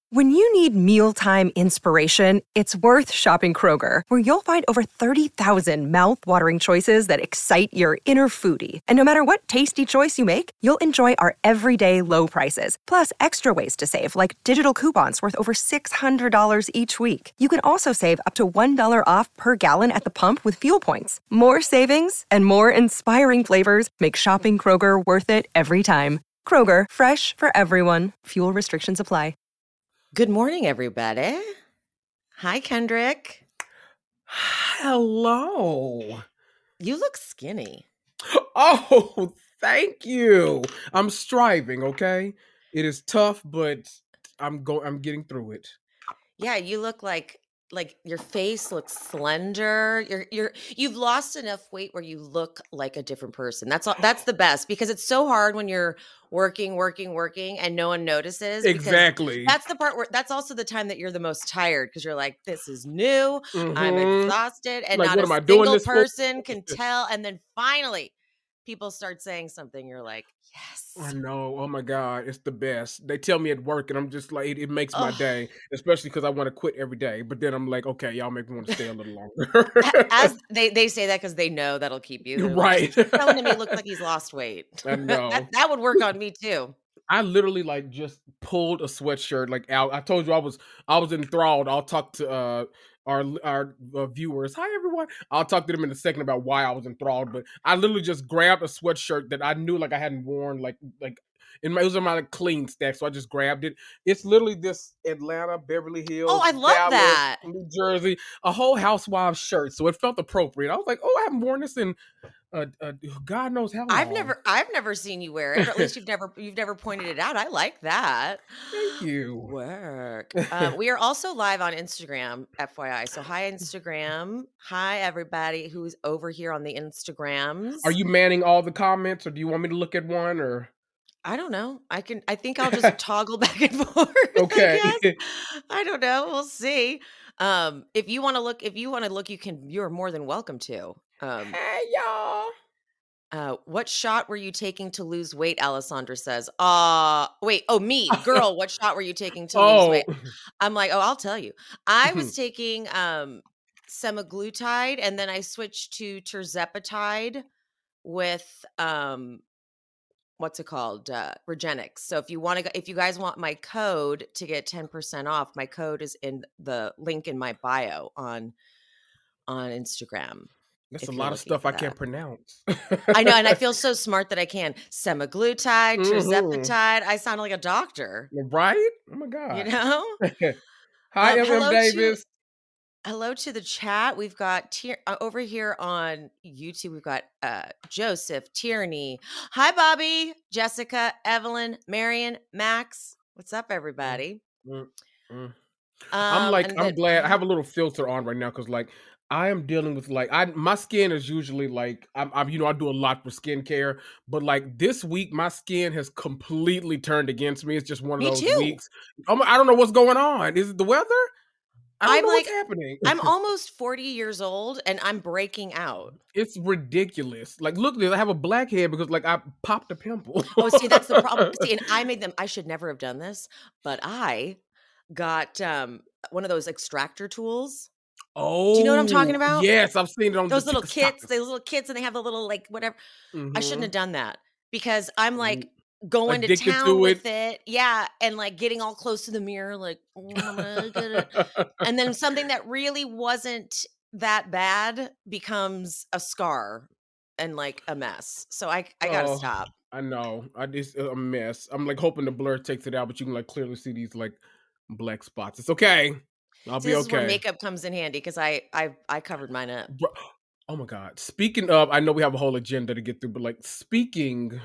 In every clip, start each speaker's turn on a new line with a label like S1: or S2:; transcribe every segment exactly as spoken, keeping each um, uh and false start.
S1: When you need mealtime inspiration, it's worth shopping Kroger, where you'll find over thirty thousand mouth-watering choices that excite your inner foodie. And no matter what tasty choice you make, you'll enjoy our everyday low prices, plus extra ways to save, like digital coupons worth over six hundred dollars each week. You can also save up to one dollar off per gallon at the pump with fuel points. More savings and more inspiring flavors make shopping Kroger worth it every time. Kroger, fresh for everyone. Fuel restrictions apply.
S2: Good morning, everybody. Hi, Kendrick.
S3: Hello.
S2: You look skinny.
S3: Oh, thank you. I'm striving, okay? It is tough, but I'm going I'm getting through it.
S2: Yeah, you look like like your face looks slender. You're you're you've lost enough weight where you look like a different person. That's all, that's the best, because it's so hard when you're working, working, working and no one notices.
S3: Exactly.
S2: That's the part where that's also the time that you're the most tired, because you're like, this is new.
S3: Mhm.
S2: I'm exhausted, and
S3: Like,
S2: not
S3: what
S2: a
S3: am I doing
S2: single
S3: this for?
S2: person can tell. And then finally, people start saying something. You're like, yes.
S3: I know. Oh my God, it's the best. They tell me at work, and I'm just like, it, it makes my
S2: Ugh.
S3: day, especially because I want to quit every day. But then I'm like, okay, y'all make me want to stay a little longer.
S2: As they, they say that because they know that'll keep you. They're like,
S3: Right.
S2: "He's telling me looks like he's lost weight."
S3: I know.
S2: that, that would work on me too.
S3: I literally like just pulled a sweatshirt like out. I told you I was I was enthralled. I'll talk to uh our our uh, viewers. Hi everyone. I'll talk to them in a second about why I was enthralled. But I literally just grabbed a sweatshirt that I knew like I hadn't worn like like in my it was in my like, clean stack. So I just grabbed it. It's literally this Atlanta, Beverly Hills,
S2: Oh, I love
S3: Dallas,
S2: that.
S3: New Jersey, a whole housewives shirt. So it felt appropriate. I was like, oh, I haven't worn this in uh, uh, God knows how long.
S2: I've never I've never seen you wear it, or at least you've never you've never pointed it out. I like that.
S3: Thank you.
S2: Work. Uh, we are also live on Instagram, F Y I. So hi Instagram. Hi everybody who's over here on the Instagrams.
S3: Are you manning all the comments, or do you want me to look at one? Or
S2: I don't know. I can. I think I'll just toggle back and forth.
S3: okay,
S2: I guess. I don't know. We'll see. Um, if you want to look, if you want to look, you can. You're more than welcome to. Um,
S3: hey y'all.
S2: Uh, what shot were you taking to lose weight? Alessandra says. Uh wait. Oh, me, girl. What shot were you taking to
S3: Oh.
S2: lose weight? I'm like, oh, I'll tell you. I was taking um semaglutide, and then I switched to tirzepatide with um what's it called? Uh, Regenix. So if you want to go, if you guys want my code to get ten percent off, my code is in the link in my bio on on Instagram.
S3: That's a lot of stuff I can't pronounce.
S2: I know, and I feel so smart that I can. Semaglutide, tirzepatide. I sound like a doctor.
S3: Right? Oh my God.
S2: You know?
S3: Hi,
S2: um,
S3: M M
S2: hello
S3: Davis.
S2: To, hello to the chat. We've got tier, uh, over here on YouTube, we've got uh, Joseph, Tierney. Hi, Bobby, Jessica, Evelyn, Marion, Max. What's up, everybody?
S3: Mm, mm.
S2: Um,
S3: I'm like, I'm
S2: then,
S3: glad. I have a little filter on right now because like, I am dealing with like I my skin is usually like I'm, I'm you know I do a lot for skincare, but like this week my skin has completely turned against me. It's just one of
S2: me
S3: those
S2: too.
S3: weeks. I'm, I don't know what's going on. Is it the weather? I don't
S2: I'm
S3: know
S2: like,
S3: what's happening.
S2: I'm almost forty years old and I'm breaking out.
S3: It's ridiculous. Like, look at this. I have a blackhead because like I popped a pimple.
S2: Oh, see, that's the problem. See, and I made them. I should never have done this, but I got um one of those extractor tools.
S3: Oh,
S2: do you know what I'm talking about?
S3: Yes, I've seen it on
S2: those
S3: the
S2: little
S3: TikTok.
S2: kits. Those little kits, and they have the little like whatever.
S3: Mm-hmm.
S2: I shouldn't have done that because I'm like going
S3: Addicted
S2: to town
S3: to
S2: with
S3: it.
S2: it, yeah, and like getting all close to the mirror, like, oh, I'm gonna get it. And then something that really wasn't that bad becomes a scar and like a mess. So I I gotta
S3: oh,
S2: stop.
S3: I know. I just a mess. I'm like hoping the blur takes it out, but you can like clearly see these like black spots. It's okay. I'll
S2: See,
S3: be
S2: this
S3: okay.
S2: is where makeup comes in handy because I I I covered mine up.
S3: Bro, oh my God. Speaking of, I know we have a whole agenda to get through, but like speaking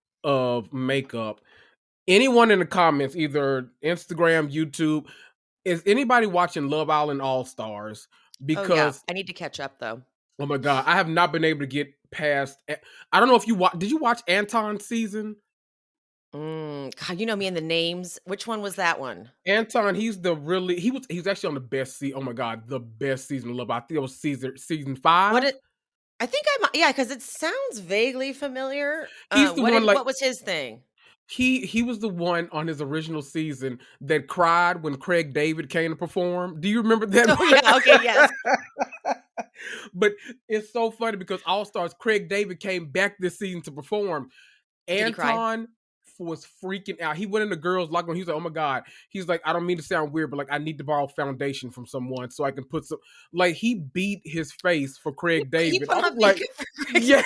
S3: of makeup, anyone in the comments, either Instagram, YouTube, is anybody watching Love Island All Stars? Because
S2: oh, yeah. I need to catch up though.
S3: Oh my God, I have not been able to get past. I don't know if you watch. Did you watch Anton's season?
S2: Mm, God, you know me and the names. Which one was that one?
S3: Anton, he's the really he was he's actually on the best season. Oh my God, the best season of Love. I think it was season season five.
S2: What it? I think I'm yeah, because it sounds vaguely familiar.
S3: He's
S2: uh,
S3: the
S2: what
S3: one
S2: did,
S3: like
S2: what was his thing?
S3: He he was the one on his original season that cried when Craig David came to perform. Do you remember
S2: Oh yeah, okay, yes.
S3: that? But it's so funny because All Stars Craig David came back this season to perform.
S2: Did he cry?
S3: Anton was freaking out. He went in the girls' locker room. He was like, "Oh my god!" He's like, "I don't mean to sound weird, but like, I need to borrow foundation from someone so I can put some." Like, he beat his face for Craig
S2: He
S3: David.
S2: put
S3: I was
S2: on
S3: like,
S2: makeup for Craig.
S3: "Yeah."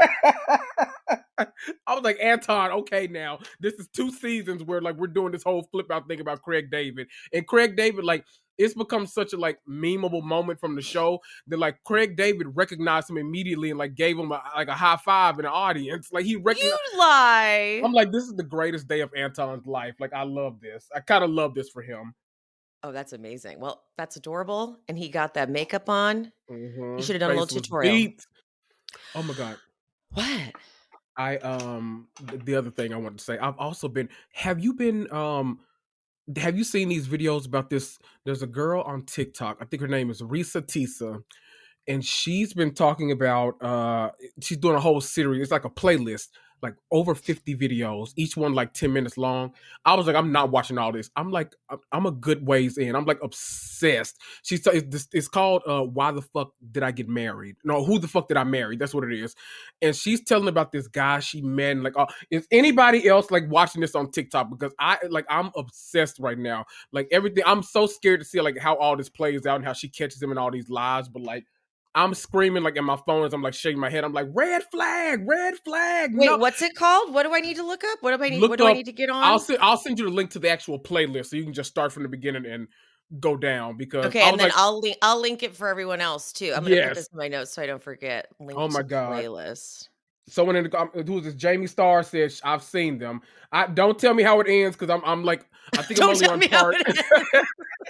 S3: I was like, Anton, okay, now this is two seasons where like we're doing this whole flip out thing about Craig David, and Craig David, like, it's become such a like memeable moment from the show that like Craig David recognized him immediately and like gave him a, like a high five in the audience. Like he recognized.
S2: You lie.
S3: I'm like, this is the greatest day of Anton's life. Like, I love this. I kind of love this for him.
S2: Oh, that's amazing. Well, that's adorable. And he got that makeup on.
S3: Mm-hmm.
S2: You should have done a
S3: Face
S2: little
S3: was
S2: tutorial.
S3: beat. Oh my god.
S2: What?
S3: I um th- the other thing I wanted to say, I've also been have you been um have you seen these videos about this? There's a girl on TikTok. I think her name is Risa Tisa, and she's been talking about uh she's doing a whole series. It's like a playlist, like over fifty videos, each one like ten minutes long. I was like, I'm not watching all this. I'm like, I'm- I'm a good ways in. I'm like obsessed. She's t- it's, this- it's called uh Why the Fuck Did I Get Married? No, Who the Fuck Did I Marry? That's what it is. And she's telling about this guy she met. And like, uh, is anybody else like watching this on TikTok? Because I like I'm obsessed right now. Like everything, I'm so scared to see like how all this plays out and how she catches him in all these lies. But like, I'm screaming like in my phone as I'm like shaking my head. I'm like, red flag, red flag.
S2: Wait,
S3: No,
S2: what's it called? What do I need to look up? What do I need?
S3: look
S2: What do I
S3: up.
S2: need to get on?
S3: I'll send. I'll send you the link to the actual playlist so you can just start from the beginning and go down. Because
S2: Okay,
S3: I
S2: and
S3: was
S2: then
S3: like,
S2: I'll link. I'll link it for everyone else too. I'm gonna put
S3: yes.
S2: this in my notes so I don't forget. Link
S3: Oh my
S2: to
S3: god.
S2: playlist.
S3: Someone in the com- who is this? Jamie Starr says I've seen them. I don't tell me how it ends because I'm I'm like I think I'm
S2: Don't
S3: only
S2: tell
S3: on
S2: me how
S3: part.
S2: it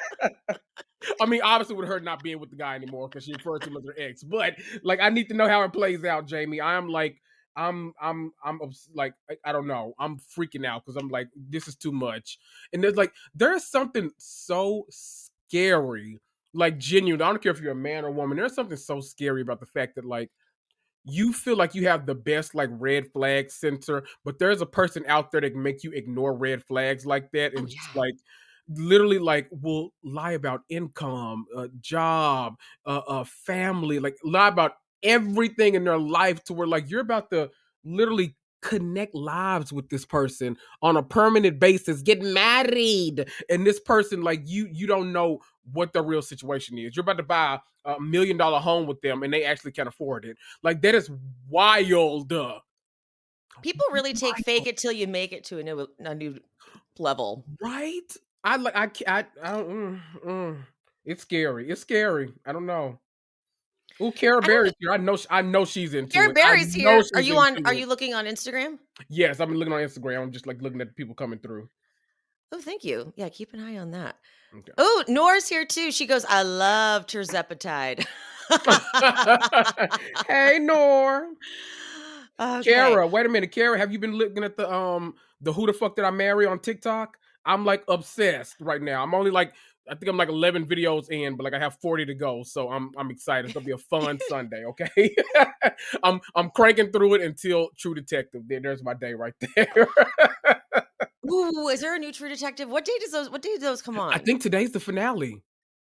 S3: I mean, obviously with her not being with the guy anymore because she referred to him as her ex. But like, I need to know how it plays out, Jamie. I am like, I'm, I'm, I'm obs- like, I, I don't know. I'm freaking out because I'm like, this is too much. And there's like, there's something so scary, like genuine. I don't care if you're a man or woman. There's something so scary about the fact that like you feel like you have the best like red flag sensor, but there's a person out there that can make you ignore red flags like that and
S2: Oh
S3: just
S2: yeah.
S3: like literally like will lie about income, uh, job, uh, uh, family, like lie about everything in their life to where like you're about to literally connect lives with this person on a permanent basis, get married, and this person like you you don't know what the real situation is. You're about to buy a million dollar home with them and they actually can't afford it. Like that is wild. uh,
S2: People really take fake it till you make it to a new a new level.
S3: Right? I like I ca- I, I don't mm, mm. It's scary. It's scary. I don't know. Oh, Cara
S2: I don't
S3: Berry's here. I know sh- I know she's into
S2: Cara
S3: it. I
S2: Berry's
S3: know
S2: here.
S3: she's
S2: Are you on?
S3: into
S2: Are
S3: it.
S2: you looking on Instagram?
S3: Yes, I've been looking on Instagram. I'm just like looking at the people coming through.
S2: Oh, thank you. Yeah, keep an eye on that.
S3: Okay.
S2: Oh, Nora's here too. She goes, I love terzepatide.
S3: Hey, Nor.
S2: Okay.
S3: Kara, wait a minute. Kara, have you been looking at the um the Who the Fuck Did I Marry on TikTok? I'm like obsessed right now. I'm only like I think I'm like eleven videos in, but like I have forty to go. So I'm I'm excited. It's gonna be a fun Sunday, okay? I'm I'm cranking through it until True Detective. There, there's my day right there.
S2: Ooh, is there a new True Detective? What day does those what day do those come on?
S3: I think today's the finale.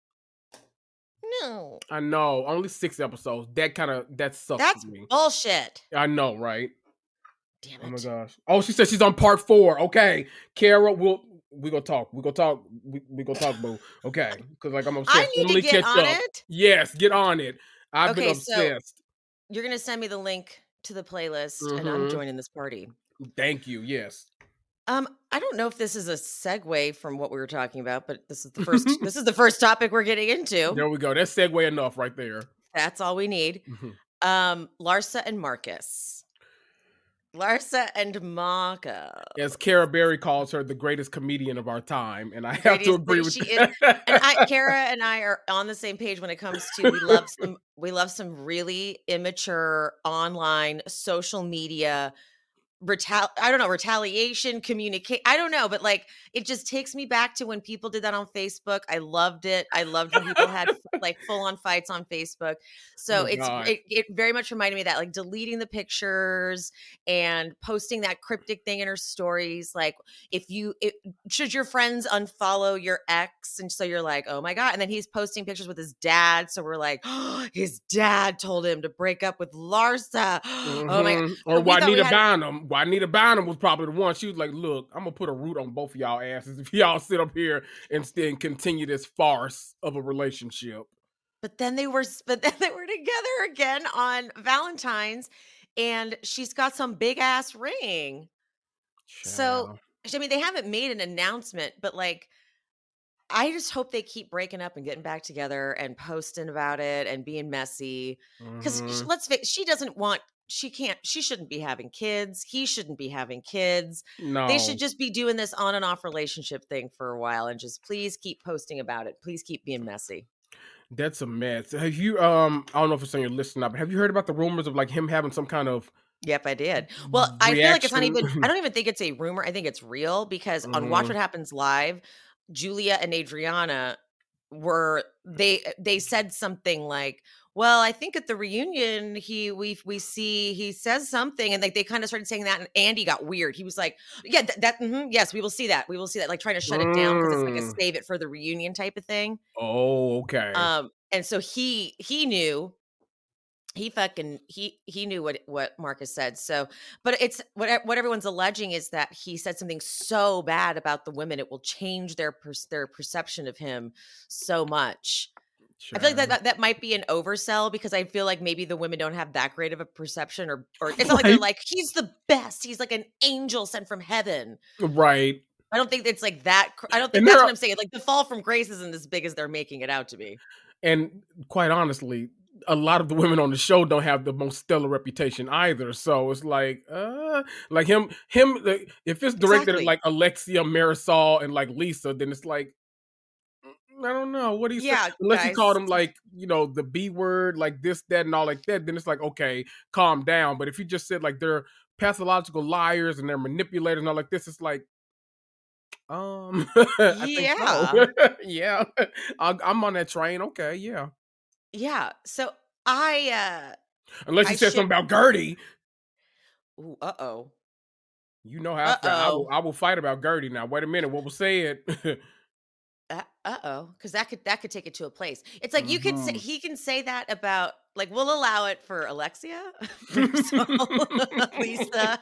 S2: No.
S3: I know. Only six episodes. That kind of that sucks
S2: That's
S3: for me.
S2: bullshit.
S3: I know, right?
S2: Damn
S3: Oh my
S2: it.
S3: gosh. Oh, she said she's on part four. Okay. Kara, we'll we gonna talk. We gonna talk. We, we gonna talk, boo. Okay. Because like I'm obsessed.
S2: I need
S3: Emily,
S2: to get
S3: catch
S2: on
S3: up.
S2: it.
S3: Yes, get on it. I've been
S2: Okay, so
S3: obsessed.
S2: you're gonna send me the link to the playlist and I'm
S3: Mhm.
S2: joining this party.
S3: Thank you. Yes.
S2: Um, I don't know if this is a segue from what we were talking about, but this is the first this is the first topic we're getting into.
S3: There we go. That's segue enough right there.
S2: That's all we need.
S3: Mhm.
S2: Um, Larsa and Marcus. Larsa and Marco.
S3: As Cara Berry calls her, the greatest comedian of our time, and I
S2: The
S3: have to
S2: greatest-
S3: agree with
S2: she
S3: that.
S2: is- And I, Kara and I are on the same page when it comes to we love some we love some really immature online social media retal I don't know, retaliation, communicate. I don't know, but like it just takes me back to when people did that on Facebook. I loved it. I loved when people had like full on fights on Facebook. So
S3: Oh
S2: it's
S3: God.
S2: it, it very much reminded me of that, like deleting the pictures and posting that cryptic thing in her stories. Like if you it, should your friends unfollow your ex, and so you're like, oh my God. And then he's posting pictures with his dad. So we're like, oh, his dad told him to break up with Larsa.
S3: Mm-hmm.
S2: Oh my God.
S3: Or
S2: We
S3: Juanita
S2: had-
S3: Bynum. Juanita Bynum was probably the one. She was like, look, I'm going to put a root on both of y'all asses if y'all sit up here and still continue this farce of a relationship.
S2: But then they were, but then they were together again on Valentine's, and she's got some big ass ring. So, I mean, they haven't made an announcement, but like, I just hope they keep breaking up and getting back together and posting about it and being messy. Because
S3: Mhm.
S2: let's face, she doesn't want, she can't, she shouldn't be having kids. He shouldn't be having kids.
S3: No.
S2: They should just be doing this on and off relationship thing for a while, and just please keep posting about it. Please keep being messy.
S3: That's a mess. Have you, um, I don't know if it's on your list or not, but have you heard about the rumors of like him having some kind of
S2: Yep, I did. Well, I feel like it's not even,
S3: reaction?
S2: I don't even think it's a rumor. I think it's real because on Watch
S3: Mhm.
S2: What Happens Live, Julia and Adriana were, they they said something like, well, I think at the reunion he we we see he says something, and like they kind of started saying that, and Andy got weird. He was like, yeah, th- that mhm, yes, we will see that. We will see that, like trying to shut it down because it's like a
S3: Mm.
S2: save it for the reunion type of thing.
S3: Oh, okay.
S2: Um, and so he he knew he fucking he he knew what what Marcus said. So, but it's what what everyone's alleging is that he said something so bad about the women it will change their per, their perception of him so much. I feel like that,
S3: Child.
S2: that that might be an oversell, because I feel like maybe the women don't have that great of a perception, or or it's not like they're
S3: Right.
S2: like, he's the best, he's like an angel sent from heaven.
S3: Right.
S2: I don't think it's like that. cr- I don't think
S3: And
S2: that's
S3: there
S2: what
S3: are-
S2: I'm saying. Like the fall from grace isn't as big as they're making it out to be.
S3: And quite honestly, a lot of the women on the show don't have the most stellar reputation either. So it's like, uh, like him, him. like, If it's directed
S2: Exactly.
S3: at like Alexia, Marisol, and like Lisa, then it's like, mm, I don't know what he
S2: Yeah,
S3: said. Unless he
S2: guys.
S3: called him like, you know, the B word, like this, that, and all like that, then it's like, okay, calm down. But if he just said like they're pathological liars and they're manipulators and all like this, it's like, um, I think so. Yeah, I'll- I'm on that train. Okay, yeah.
S2: Yeah. So I uh
S3: Unless you
S2: I
S3: said
S2: ship-
S3: something about Gertie.
S2: ooh, uh-oh.
S3: You know how I feel. I
S2: Uh-oh.
S3: will, I will fight about Gertie now. Wait a minute, what was said?
S2: Uh, uh-oh, because that could that could take it to a place. It's like you could say
S3: Mhm.
S2: he can say that about, like, we'll allow it for Alexia, Marisol, Lisa.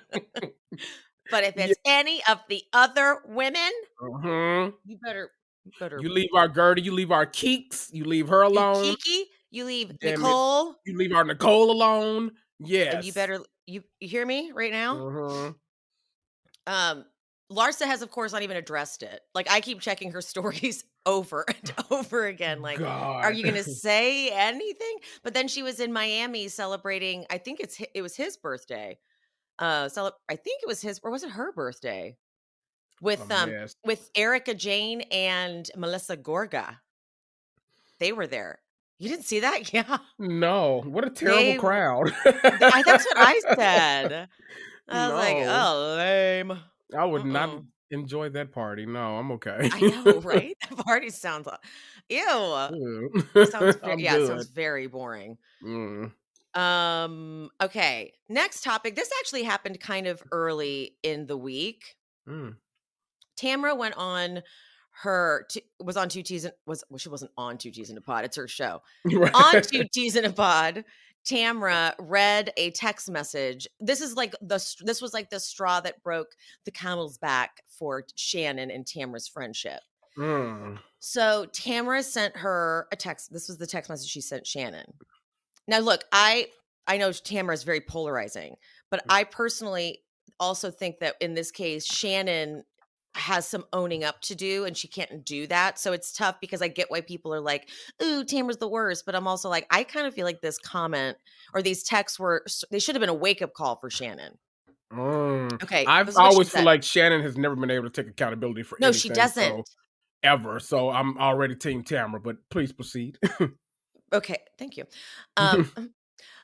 S2: But if it's any of the other women,
S3: Mhm.
S2: you better you better
S3: You leave our Gertie, you leave our Keeks, you leave her
S2: you
S3: alone.
S2: Kiki, you leave
S3: Damn it.
S2: Nicole,
S3: You leave our Nicole alone. Yes.
S2: and you better you you hear me right now?
S3: Mhm.
S2: Um, Larsa has, of course, not even addressed it. Like, I keep checking her stories over and over again. Like,
S3: God.
S2: are you going to say anything? But then she was in Miami celebrating, I think it's hi- it was his birthday. Uh, cele- I think it was his, or was it her birthday? With
S3: A
S2: um
S3: mess.
S2: with Erica Jane and Melissa Gorga. They were there. You didn't see that? Yeah.
S3: No, what a terrible
S2: They-
S3: crowd.
S2: I, that's what I said. I was like,
S3: No.
S2: oh, lame.
S3: I would not
S2: Uh-uh.
S3: enjoy that party. No, I'm okay.
S2: I know, right? The party sounds, ew.
S3: Ew.
S2: Sounds very,
S3: I'm
S2: yeah, it
S3: good.
S2: sounds very boring.
S3: Mm.
S2: Um, okay. Next topic. This actually happened kind of early in the week.
S3: Mm.
S2: Tamra went on her t- was on two T's and was well, she wasn't on two T's in a pod. It's her show.
S3: Right.
S2: On two T's in a pod, Tamra read a text message. This is like the str- this was like the straw that broke the camel's back for Shannon and Tamra's friendship.
S3: Mm.
S2: So Tamra sent her a text. This was the text message she sent Shannon. Now, look, I I know Tamra is very polarizing, but I personally also think that in this case, Shannon has some owning up to do, and she can't do that. So it's tough, because I get why people are like, ooh, Tamra's the worst. But I'm also like, I kind of feel like this comment or these texts were, they should have been a wake up call for Shannon.
S3: Mm.
S2: Okay.
S3: I've
S2: this is what she
S3: always feel
S2: said.
S3: like Shannon has never been able to take accountability for
S2: No,
S3: anything.
S2: she doesn't.
S3: So, ever. So I'm already Team Tamra, but please proceed.
S2: Okay. Thank you. Um,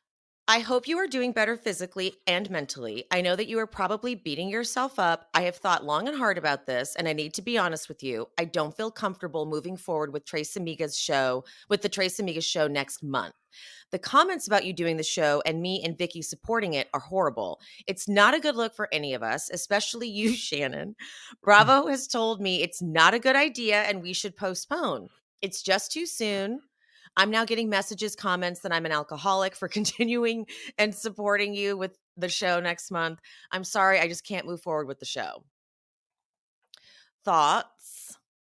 S2: I hope you are doing better physically and mentally. I know that you are probably beating yourself up. I have thought long and hard about this, and I need to be honest with you. I don't feel comfortable moving forward with Trace Amiga's show, with the Trace Amiga show next month. The comments about you doing the show and me and Vicky supporting it are horrible. It's not a good look for any of us, especially you, Shannon. Bravo has told me it's not a good idea and we should postpone. It's just too soon. I'm now getting messages, comments that I'm an alcoholic for continuing and supporting you with the show next month. I'm sorry, I just can't move forward with the show. Thoughts?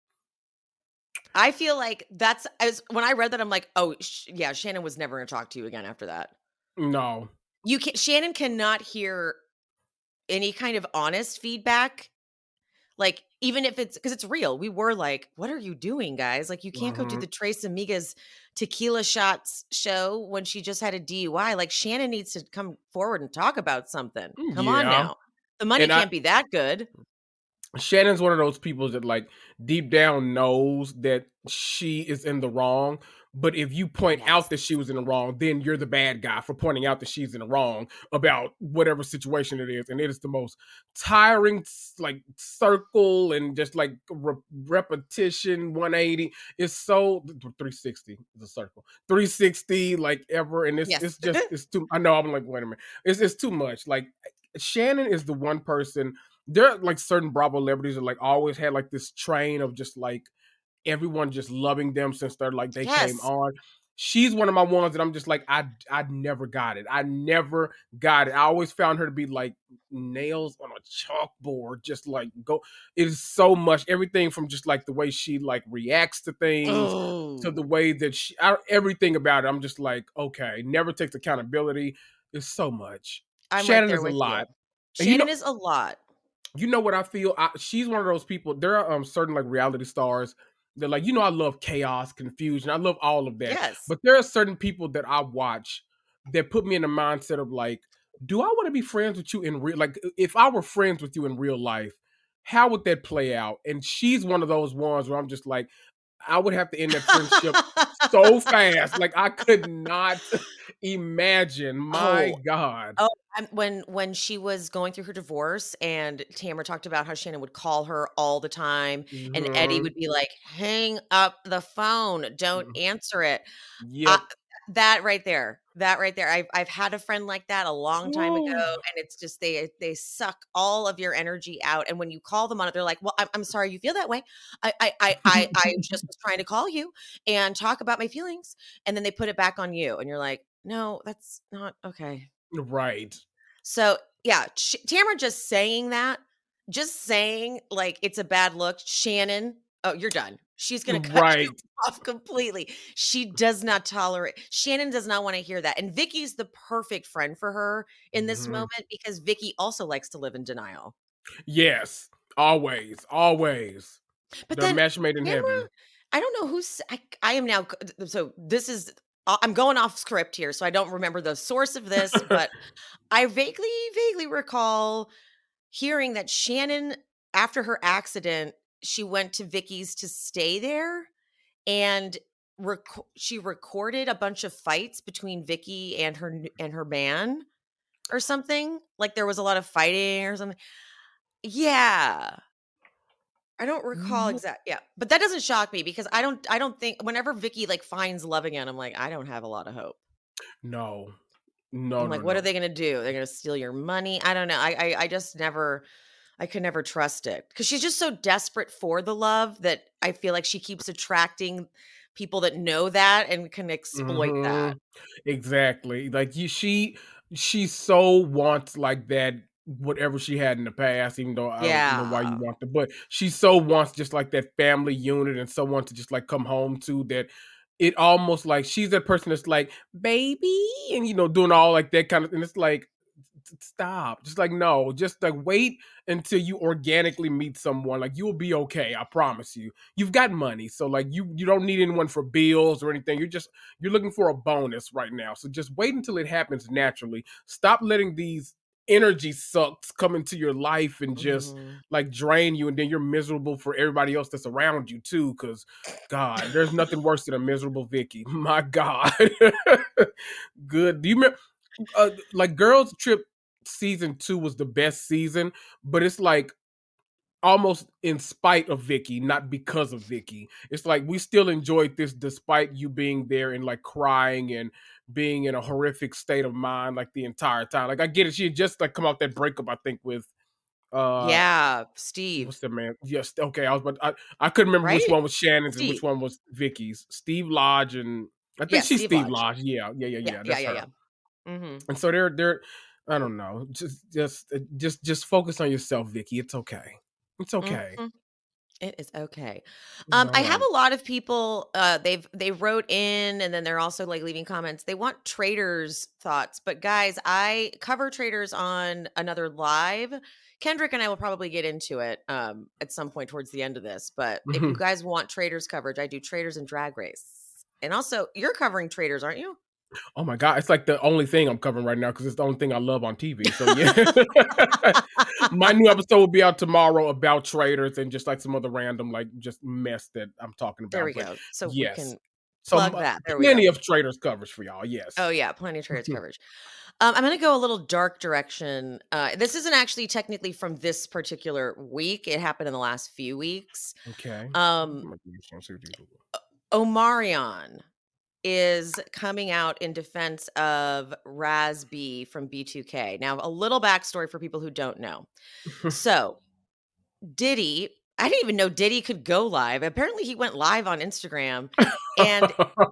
S2: I feel like that's as when I read that, I'm like, oh sh- yeah, Shannon was never going to talk to you again after that.
S3: No,
S2: you can. Shannon cannot hear any kind of honest feedback. Like, even if it's because it's real, we were like, what are you doing, guys? Like, you can't mm-hmm. go do the Trace Amiga's tequila shots show when she just had a D U I. Like, Shannon needs to come forward and talk about something. Come yeah. on now. The money and can't I, be that good.
S3: Shannon's one of those people that, like, deep down knows that she is in the wrong. But if you point yes. out that she was in the wrong, then you're the bad guy for pointing out that she's in the wrong about whatever situation it is. And it is the most tiring, like, circle and just, like, re- repetition, one eighty. It's so, three sixty is a circle. three sixty, like, ever. And it's, yes. it's just, it's too, I know, I'm like, wait a minute. It's, it's too much. Like, Shannon is the one person, there are, like, certain Bravo celebrities that, like, always had, like, this train of just, like, everyone just loving them since they're like they yes. came on. She's one of my ones that I'm just like, I I never got it. I never got it. I always found her to be like nails on a chalkboard, just like go. It is so much, everything from just like the way she like reacts to things oh. to the way that she, I, everything about it. I'm just like, okay, never takes accountability. It's so much.
S2: I'm
S3: Shannon
S2: right
S3: is a lot.
S2: Shannon you know, is a lot.
S3: You know what I feel? I, she's one of those people. There are um, certain like reality stars. They're like, you know, I love chaos, confusion. I love all of that.
S2: Yes.
S3: But there are certain people that I watch that put me in the mindset of like, do I want to be friends with you in real? Like, if I were friends with you in real life, how would that play out? And she's one of those ones where I'm just like, I would have to end that friendship so fast. Like, I could not imagine. My
S2: oh.
S3: God.
S2: Oh, when when she was going through her divorce and Tamara talked about how Shannon would call her all the time mm-hmm. and Eddie would be like, hang up the phone. Don't mm-hmm. answer it.
S3: Yep.
S2: Uh, that right there. That right there. I've I've had a friend like that a long time Ooh. ago, and it's just they they suck all of your energy out. And when you call them on it, they're like, "Well, I'm, I'm sorry you feel that way. I I I I, I just was trying to call you and talk about my feelings," and then they put it back on you, and you're like, "No, that's not okay."
S3: Right.
S2: So yeah, Sh- Tamara just saying that, just saying like it's a bad look. Shannon, oh, you're done. She's going to cut right. you off completely. She does not tolerate. Shannon does not want to hear that. And Vicky's the perfect friend for her in this mm-hmm. moment because Vicky also likes to live in denial.
S3: Yes, always, always.
S2: But
S3: They're
S2: then
S3: match made in
S2: Tamara,
S3: heaven.
S2: I don't know who's. I, I am now. So this is. I'm going off script here, so I don't remember the source of this, but I vaguely, vaguely recall hearing that Shannon, after her accident, she went to Vicky's to stay there, and rec- she recorded a bunch of fights between Vicky and her and her man, or something. Like there was a lot of fighting or something. Yeah. I don't recall exact. Yeah, but that doesn't shock me because I don't. I don't think whenever Vicky like finds love again, I'm like, I don't have a lot of hope.
S3: No, no.
S2: I'm like,
S3: no,
S2: what
S3: no.
S2: are they gonna do? They're gonna steal your money? I don't know. I I, I just never. I could never trust it because she's just so desperate for the love that I feel like she keeps attracting people that know that and can exploit mm-hmm. that.
S3: Exactly. Like you, she she so wants like that. Whatever she had in the past, even though I yeah. don't know why you want to, but she so wants just like that family unit and someone to just like come home to that it almost like she's that person that's like, baby, and you know, doing all like that kind of, and it's like, stop. Just like, no, just like wait until you organically meet someone. Like you'll be okay. I promise you. You've got money. So like you, you don't need anyone for bills or anything. You're just, you're looking for a bonus right now. So just wait until it happens naturally. Stop letting these energy sucks come into your life and just mm-hmm. like drain you, and then you're miserable for everybody else that's around you too, because God, there's nothing worse than a miserable Vicky. My God. Good. Do you remember uh, like Girls Trip season two was the best season, but it's like almost in spite of Vicky, not because of Vicky. It's like we still enjoyed this despite you being there and like crying and being in a horrific state of mind like the entire time. Like I get it, she had just like come out that breakup, I think, with uh
S2: Yeah, Steve.
S3: what's the man? Yes, okay. I was, but I, I couldn't remember
S2: Right?
S3: which one was Shannon's
S2: Steve.
S3: and which one was Vicky's. Steve Lodge and I think
S2: Yeah,
S3: she's
S2: Steve
S3: Steve
S2: Lodge.
S3: Lodge. Yeah, yeah, yeah, yeah.
S2: Yeah,
S3: That's
S2: yeah, yeah,
S3: her.
S2: yeah. Mm-hmm.
S3: And so they're they're I don't know. Just just just just focus on yourself, Vicky. It's okay. It's okay.
S2: Mm-hmm. It is okay.
S3: It's
S2: Um,
S3: all
S2: I have
S3: right.
S2: a lot of people. Uh, they've they wrote in, and then they're also like leaving comments. They want traders' thoughts, but guys, I cover traders on another live. Kendrick and I will probably get into it um, at some point towards the end of this. But if you guys want traders coverage, I do traders and Drag Race, and also you're covering traders, aren't you?
S3: Oh my God. It's like the only thing I'm covering right now because it's the only thing I love on T V. So yeah. My new episode will be out tomorrow about traders and just like some other random like just mess that I'm talking about.
S2: There we
S3: but
S2: go. So
S3: yes.
S2: we can
S3: So
S2: plug
S3: uh,
S2: that. There we
S3: plenty
S2: go.
S3: of traders coverage for y'all. Yes.
S2: Oh yeah, plenty of traders coverage. Um, I'm going to go a little dark direction. Uh, this isn't actually technically from this particular week. It happened in the last few weeks.
S3: Okay.
S2: Um, Omarion is coming out in defense of Raz B from B two K. Now, a little backstory for people who don't know. So, Diddy, I didn't even know Diddy could go live. Apparently, he went live on Instagram, and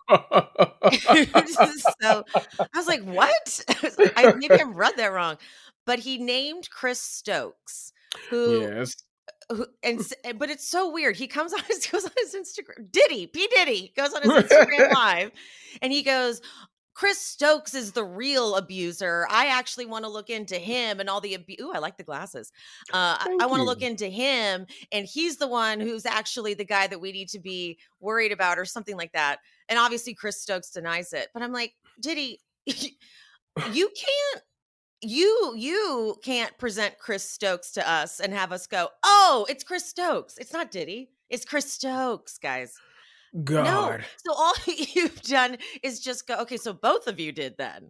S2: so I was like, "What?" I maybe I read that wrong, but he named Chris Stokes, who,
S3: yes,
S2: who and but it's so weird. He comes on his goes on his Instagram. Diddy, P Diddy goes on his Instagram live, and he goes, Chris Stokes is the real abuser. I actually want to look into him and all the abuse. Ooh, I like the glasses. Uh, I, I want to look into him, and he's the one who's actually the guy that we need to be worried about, or something like that. And obviously, Chris Stokes denies it. But I'm like, Diddy, you can't. You you can't present Chris Stokes to us and have us go, oh, it's Chris Stokes. It's not Diddy. It's Chris Stokes, guys.
S3: God.
S2: No. So all you've done is just go, okay, so both of you did then.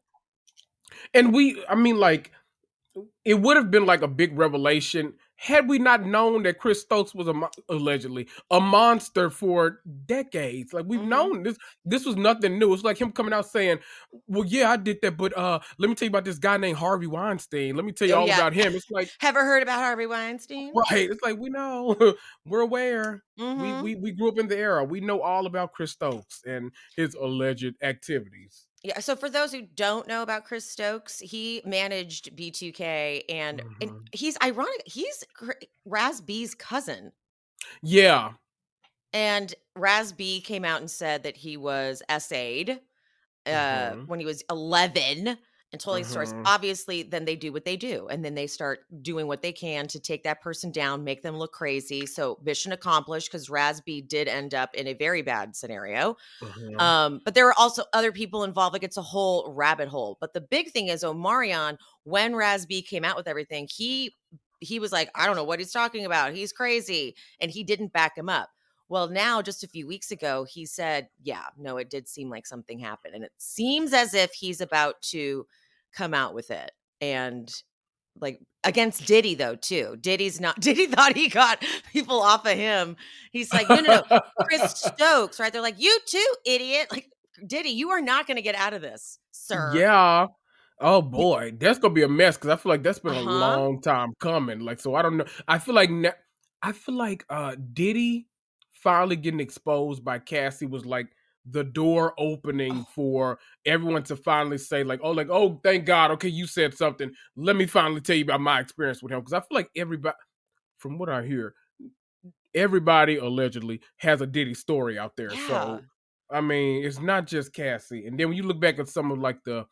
S3: And we, I mean, like, it would have been like a big revelation had we not known that Chris Stokes was a, allegedly a monster for decades. Like we've mm-hmm. known this. This was nothing new. It's like him coming out saying, "Well, yeah, I did that, but uh, let me tell you about this guy named Harvey Weinstein. Let me tell you oh, all yeah. about him." It's like,
S2: ever heard about Harvey Weinstein?
S3: Right. It's like we know, we're aware. Mm-hmm. We we we grew up in the era. We know all about Chris Stokes and his alleged activities.
S2: Yeah, so for those who don't know about Chris Stokes, he managed B two K, and, mm-hmm. and he's ironic. He's Raz B's cousin.
S3: Yeah.
S2: And Raz B came out and said that he was essayed uh, mm-hmm. when he was eleven and told these mm-hmm. stories. Obviously, then they do what they do. And then they start doing what they can to take that person down, make them look crazy. So mission accomplished, because Raz B did end up in a very bad scenario. Mm-hmm. Um, but there are also other people involved. Like it's a whole rabbit hole. But the big thing is Omarion, when Raz B came out with everything, he he was like, I don't know what he's talking about. He's crazy. And he didn't back him up. Well, now, just a few weeks ago, he said, yeah, no, it did seem like something happened. And it seems as if he's about to come out with it. And like against Diddy, though, too. Diddy's not, Diddy thought he got people off of him. He's like, no, no, no. Chris Stokes, right? They're like, you too, idiot. Like, Diddy, you are not going to get out of this, sir.
S3: Yeah. Oh boy, that's gonna be a mess because I feel like that's been uh-huh. a long time coming. Like, so I don't know. I feel like ne- I feel like uh, Diddy finally getting exposed by Cassie was like the door opening for everyone to finally say like, oh, like, oh, thank God. Okay, you said something. Let me finally tell you about my experience with him. Because I feel like everybody, from what I hear, everybody allegedly has a Diddy story out there. Yeah. So, I mean, it's not just Cassie. And then when you look back at some of like the,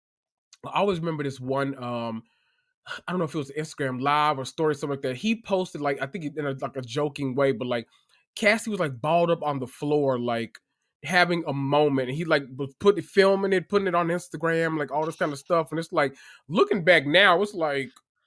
S3: I always remember this one, um, I don't know if it was Instagram live or story, something like that. He posted like, I think in a, like a joking way, but like Cassie was like balled up on the floor, like having a moment. And he like was putting filming it, putting it on Instagram, like all this kind of stuff. And it's like, looking back now, it's like,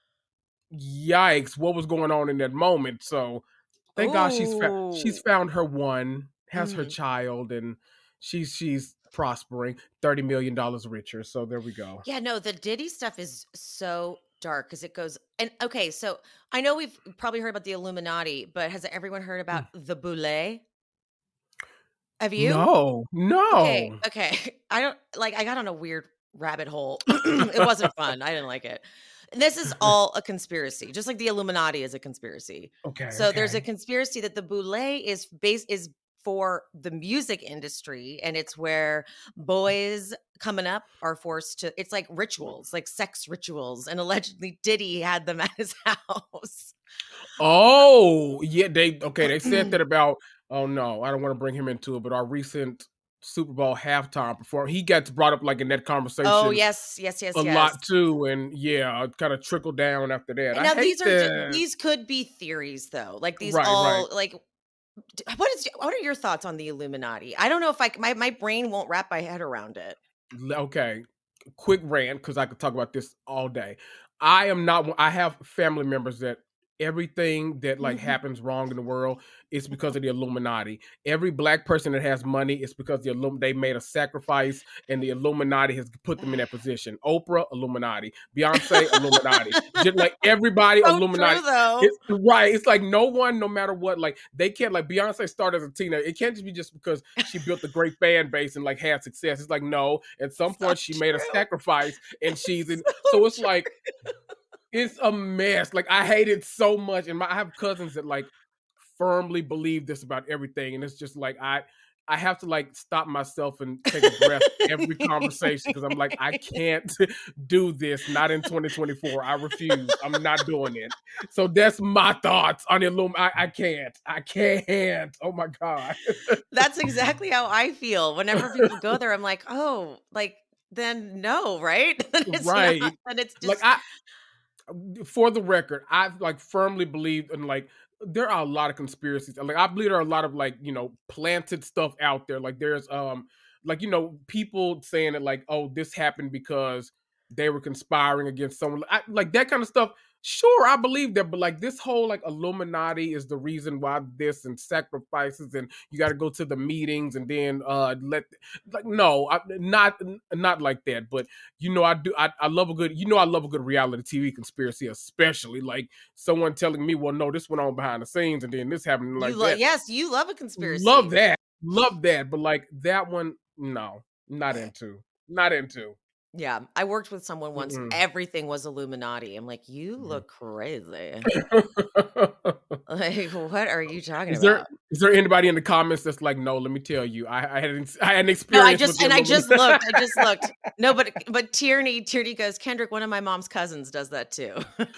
S3: yikes, what was going on in that moment? So thank Ooh. God she's fa- she's found her one, has mm-hmm. her child, and she's she's prospering, thirty million dollars richer. So there we go.
S2: Yeah, no, the Diddy stuff is so dark because it goes and okay, so I know we've probably heard about the Illuminati, but has everyone heard about the Boule? Have you?
S3: No,
S2: Okay,
S3: no.
S2: okay. I don't like I got on a weird rabbit hole. It wasn't fun. I didn't like it. And this is all a conspiracy, just like the Illuminati is a conspiracy.
S3: Okay,
S2: So there's a
S3: okay.
S2: conspiracy that the Boule is base is for the music industry, and it's where boys coming up are forced to. It's like rituals, like sex rituals, and allegedly Diddy had them at his house.
S3: Oh, yeah, they okay, they said that about oh no, I don't want to bring him into it, but our recent Super Bowl halftime performance, he gets brought up like in that
S2: Oh
S3: conversation
S2: yes, yes, yes,
S3: a
S2: yes.
S3: lot too, and yeah, it kind of trickled down after that.
S2: And
S3: I
S2: now
S3: hate
S2: these are ju-
S3: that.
S2: these could be theories though. Like these
S3: Right, right.
S2: all like d- what is what are your thoughts on the Illuminati? I don't know if I c- my my brain won't wrap my head around it.
S3: L- Okay, quick rant because I could talk about this all day. I am not. I have family members that everything that like happens wrong in the world is because of the Illuminati. Every black person that has money is because the Illum- they made a sacrifice and the Illuminati has put them in that position. Oprah, Illuminati. Beyonce, Illuminati. Just like everybody,
S2: So
S3: Illuminati.
S2: true though.
S3: It's right. It's like no one, no matter what, like they can't like Beyonce started as a teenager. It can't just be just because she built a great fan base and like had success. It's like no, at some
S2: So
S3: point she made a
S2: true.
S3: sacrifice and she's in.
S2: So
S3: So it's
S2: true.
S3: like it's a mess. Like I hate it so much, and my, I have cousins that like firmly believe this about everything, and it's just like I I have to like stop myself and take a breath every conversation because I'm like I can't do this. Not in twenty twenty-four. I refuse. I'm not doing it. So that's my thoughts on the Illum. I, I can't. I can't. Oh my god.
S2: That's exactly how I feel. Whenever people go there, I'm like, oh, like then no, right? Then it's
S3: Right.
S2: not. Then it's
S3: Like
S2: just
S3: I. For the record, I like firmly believe in like there are a lot of conspiracies. Like I believe there are a lot of like, you know, planted stuff out there. Like there's um like, you know, people saying that like, oh, this happened because they were conspiring against someone. I, like that kind of stuff. Sure, I believe that, but like this whole like Illuminati is the reason why this and sacrifices and you got to go to the meetings and then uh let like no, I, not not like that. But you know, I do. I, I love a good. You know, I love a good reality T V conspiracy, especially like someone telling me, "Well, no, this went on behind the scenes, and then this happened
S2: you
S3: like
S2: lo-
S3: that."
S2: yes, you love a conspiracy.
S3: Love that, love that. But like that one, no, not into, not into.
S2: Yeah, I worked with someone once.
S3: Mm-mm.
S2: Everything was Illuminati. I'm like, you
S3: Mhm.
S2: look crazy. Like, what are you talking
S3: Is there
S2: about?
S3: is there anybody in the comments that's like, no? Let me tell you, I, I had an, I had an
S2: No,
S3: experience.
S2: I
S3: with
S2: just
S3: the
S2: and I just
S3: Illuminati.
S2: looked. I just looked. No, but but Tierney, Tierney goes, Kendrick, one of my mom's cousins does that too.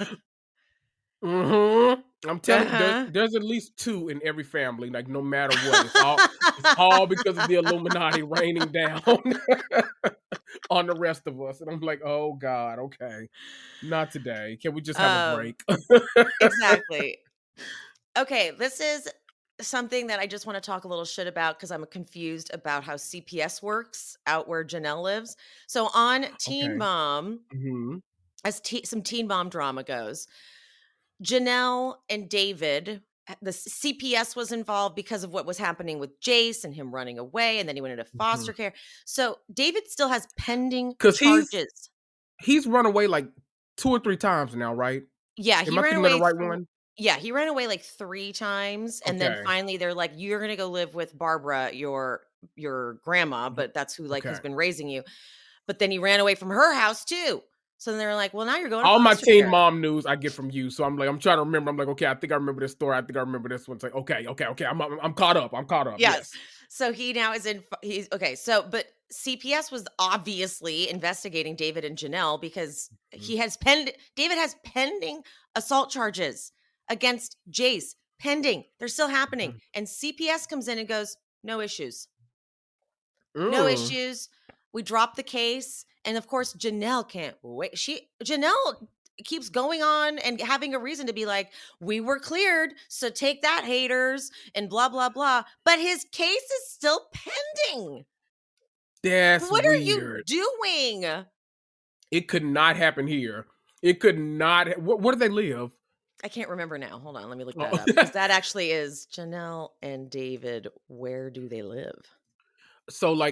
S3: Mm-hmm. I'm telling you,
S2: Uh-huh.
S3: there's, there's at least two in every family. Like no matter what, it's all it's all because of the Illuminati raining down on the rest of us. And I'm like, oh God, okay, not today. Can we just have a
S2: Um,
S3: break?
S2: exactly. Okay, this is something that I just want to talk a little shit about because I'm confused about how C P S works out where Janelle lives. So on Teen
S3: Okay.
S2: Mom,
S3: hmm
S2: as te- some Teen Mom drama goes, Janelle and David, uh, the C P S was involved because of what was happening with Jace and him running away, and then he went into foster care. So David still has pending
S3: 'Cause he's
S2: charges.
S3: he's run away like two or three times now, right?
S2: Yeah, he
S3: Am I
S2: ran
S3: thinking of the
S2: away.
S3: right
S2: thr-
S3: one?
S2: yeah, he ran away like three times, and then
S3: Okay.
S2: finally they're like, "You're gonna go live with Barbara, your your grandma, but that's who like has
S3: Okay.
S2: been raising you." But then he ran away from her house too. So then they were like, "Well, now you're going to
S3: All my
S2: foster
S3: Teen
S2: care."
S3: Mom news I get from you, so I'm like, I'm trying to remember. I'm like, okay, I think I remember this story. I think I remember this one. It's like, okay, okay, okay. I'm I'm, I'm caught up. I'm caught up.
S2: Yes.
S3: Yes.
S2: So he now is in. fo- He's okay. So, but C P S was obviously investigating David and Janelle because
S3: Mhm.
S2: he has penned. David has pending assault charges against Jace. Pending. They're still happening.
S3: Mhm.
S2: And C P S comes in and goes, no issues. No
S3: Mm.
S2: issues. We drop the case. And of course, Janelle can't wait. She Janelle keeps going on and having a reason to be like, we were cleared, so take that, haters, and blah, blah, blah. But his case is still pending.
S3: That's
S2: What
S3: weird.
S2: are you doing?
S3: It could not happen here. It could not. Ha- where, where do they live?
S2: I can't remember now. Hold on, let me look
S3: Oh.
S2: that up. Because that actually is Janelle and David. Where do they live?
S3: So, like,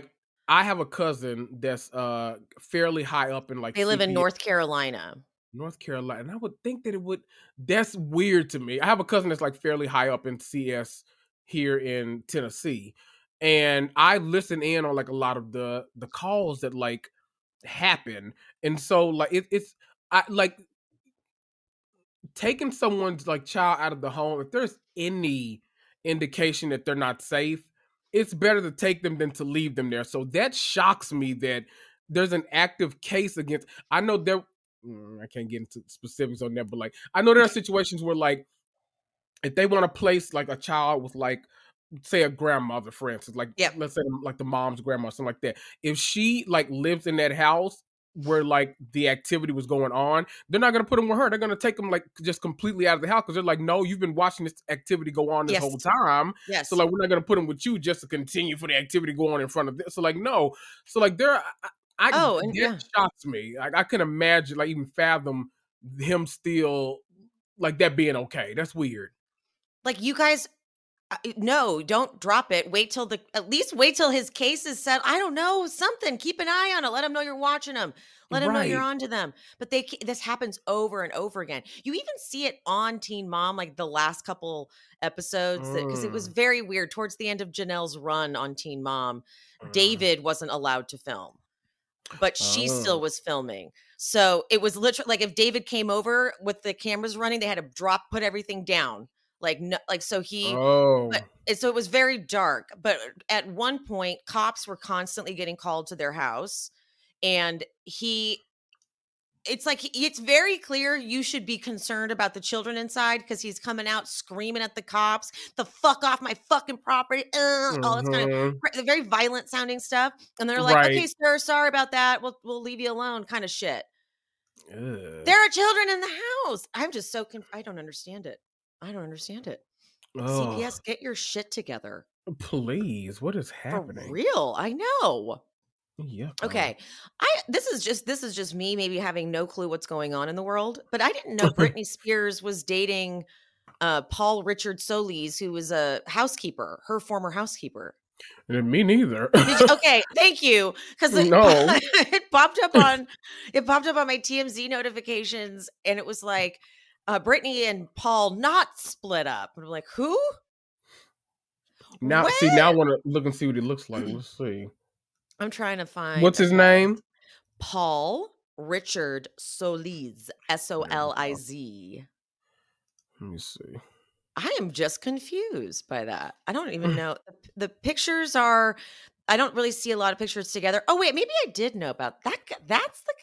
S3: I have a cousin that's uh fairly high up in like
S2: They live in
S3: C P S.
S2: North Carolina.
S3: North Carolina. And I would think that it would, that's weird to me. I have a cousin that's like fairly high up in C S here in Tennessee. And I listen in on like a lot of the the calls that like happen. And so like it, it's I like taking someone's like child out of the home, if there's any indication that they're not safe, it's better to take them than to leave them there. So that shocks me that there's an active case against. I know there. mm, I can't get into specifics on that, but like I know there are situations where like if they want to place like a child with like say a grandmother, for instance, like
S2: Yep.
S3: let's say like the mom's grandma, something like that. If she like lives in that house where like the activity was going on, they're not gonna put them with her. They're gonna take them like just completely out of the house because they're like, no, you've been watching this activity go on this
S2: Yes.
S3: whole time.
S2: Yes.
S3: So like we're not gonna put them with you just to continue for the activity to go on in front of this. So like no. So like there, I, I
S2: Oh, and
S3: that
S2: yeah.
S3: shocks me. Like I can imagine, like even fathom him still like that being okay. That's weird.
S2: Like you guys, uh, no, don't drop it. Wait till the at least wait till his case is set. I don't know, something. Keep an eye on it. Let him know you're watching them. Let him know you're
S3: Right.
S2: onto them. But they ca- this happens over and over again. You even see it on Teen Mom, like the last couple episodes, because it was
S3: Mm,
S2: very weird. Towards the end of Janelle's run on Teen Mom,
S3: mm.
S2: David wasn't allowed to film, but she
S3: Oh.
S2: still was filming. So it was literally like if David came over with the cameras running, they had to drop, put everything down. Like, no, like, so he,
S3: Oh.
S2: but it, so it was very dark. But at one point, cops were constantly getting called to their house, and he, it's like he- it's very clear you should be concerned about the children inside because he's coming out screaming at the cops, "The fuck off my fucking property!" Uh, all this kind of
S3: Mhm.
S2: cra- very violent sounding stuff, and they're like, "Okay,
S3: Right.
S2: sir, sorry about that. We'll we'll leave you alone," kind of shit.
S3: Ugh.
S2: There are children in the house. I'm just so conf- I don't understand it. I don't understand it.
S3: Oh,
S2: C P S, get your shit together.
S3: please. What is
S2: For
S3: happening?
S2: real. I know.
S3: Yeah.
S2: Okay. I this is just this is just me maybe having no clue what's going on in the world, but I didn't know Britney Spears was dating uh Paul Richard Solis, who was a housekeeper, her former housekeeper.
S3: Me neither.
S2: Did you, okay, thank you. Because it,
S3: No.
S2: it popped up on it popped up on my T M Z notifications, and it was like uh Britney and Paul not split up. And I'm like, who?
S3: Now,
S2: What?
S3: see, now I want to look and see what he looks like. Let's see.
S2: I'm trying to find.
S3: What's his
S2: okay.
S3: name?
S2: Paul Richard Solis, S O L I Z.
S3: Let me see.
S2: I am just confused by that. I don't even know. The pictures are, I don't really see a lot of pictures together. Oh, wait, maybe I did know about that. guy. That's the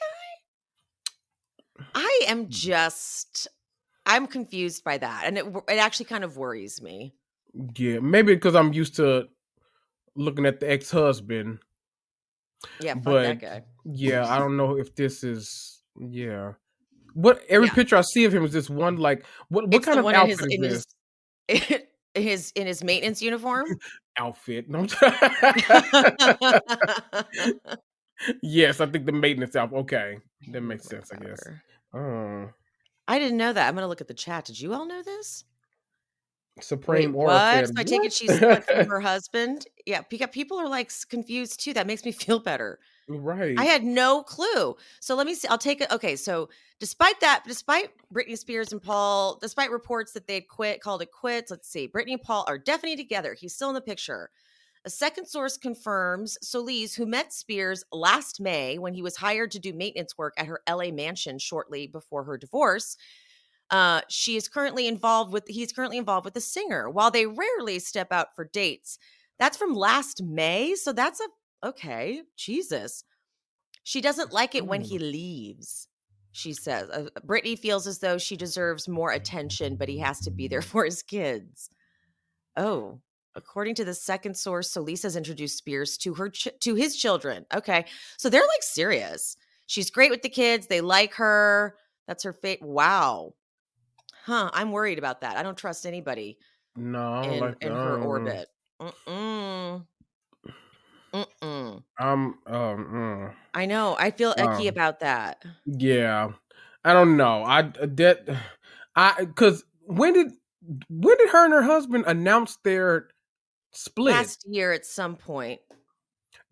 S2: guy? I am just, I'm confused by that. And it, it actually kind of worries me.
S3: Yeah, maybe because I'm used to looking at the ex-husband.
S2: Yeah, fuck
S3: but
S2: that guy.
S3: Yeah, I don't know if this is. Yeah, what every
S2: Yeah.
S3: picture I see of him is this one like what? What
S2: It's
S3: kind
S2: the
S3: of
S2: one in
S3: outfit
S2: his,
S3: is
S2: in
S3: this?
S2: his, his in his maintenance uniform.
S3: Outfit. No, yes, I think the maintenance outfit. Okay, that makes sense. I guess. Oh,
S2: I didn't know that. I'm gonna look at the chat. Did you all know this?
S3: Supreme
S2: Wait,
S3: Aura
S2: what?
S3: said,
S2: So I take
S3: "What?"
S2: it she split from her husband. Yeah, because people are like s- confused too. That makes me feel better.
S3: Right.
S2: I had no clue. So let me see. I'll take it. Okay, so despite that, despite Britney Spears and Paul, despite reports that they'd quit, called it quits. Let's see. Britney and Paul are definitely together. He's still in the picture. A second source confirms Solis, who met Spears last May when he was hired to do maintenance work at her L A mansion shortly before her divorce. Uh, she is currently involved with, he's currently involved with the singer while they rarely step out for dates. That's from last May. So that's a, okay, Jesus. She doesn't like it when he leaves, she says. Uh, Britney feels as though she deserves more attention, but he has to be there for his kids. Oh, according to the second source, Solis has introduced Spears to her ch- to his children. Okay, so they're like serious. She's great with the kids. They like her. That's her fate. Wow. Huh. I'm worried about that. I don't trust anybody
S3: No, I don't
S2: in
S3: like
S2: in
S3: that.
S2: her
S3: Um,
S2: orbit. Mm-mm. Mm-mm.
S3: I'm um, mm,
S2: I know. I feel icky
S3: um,
S2: about that.
S3: yeah. I don't know. I that I because when did when did her and her husband announce their split?
S2: Last year at some point.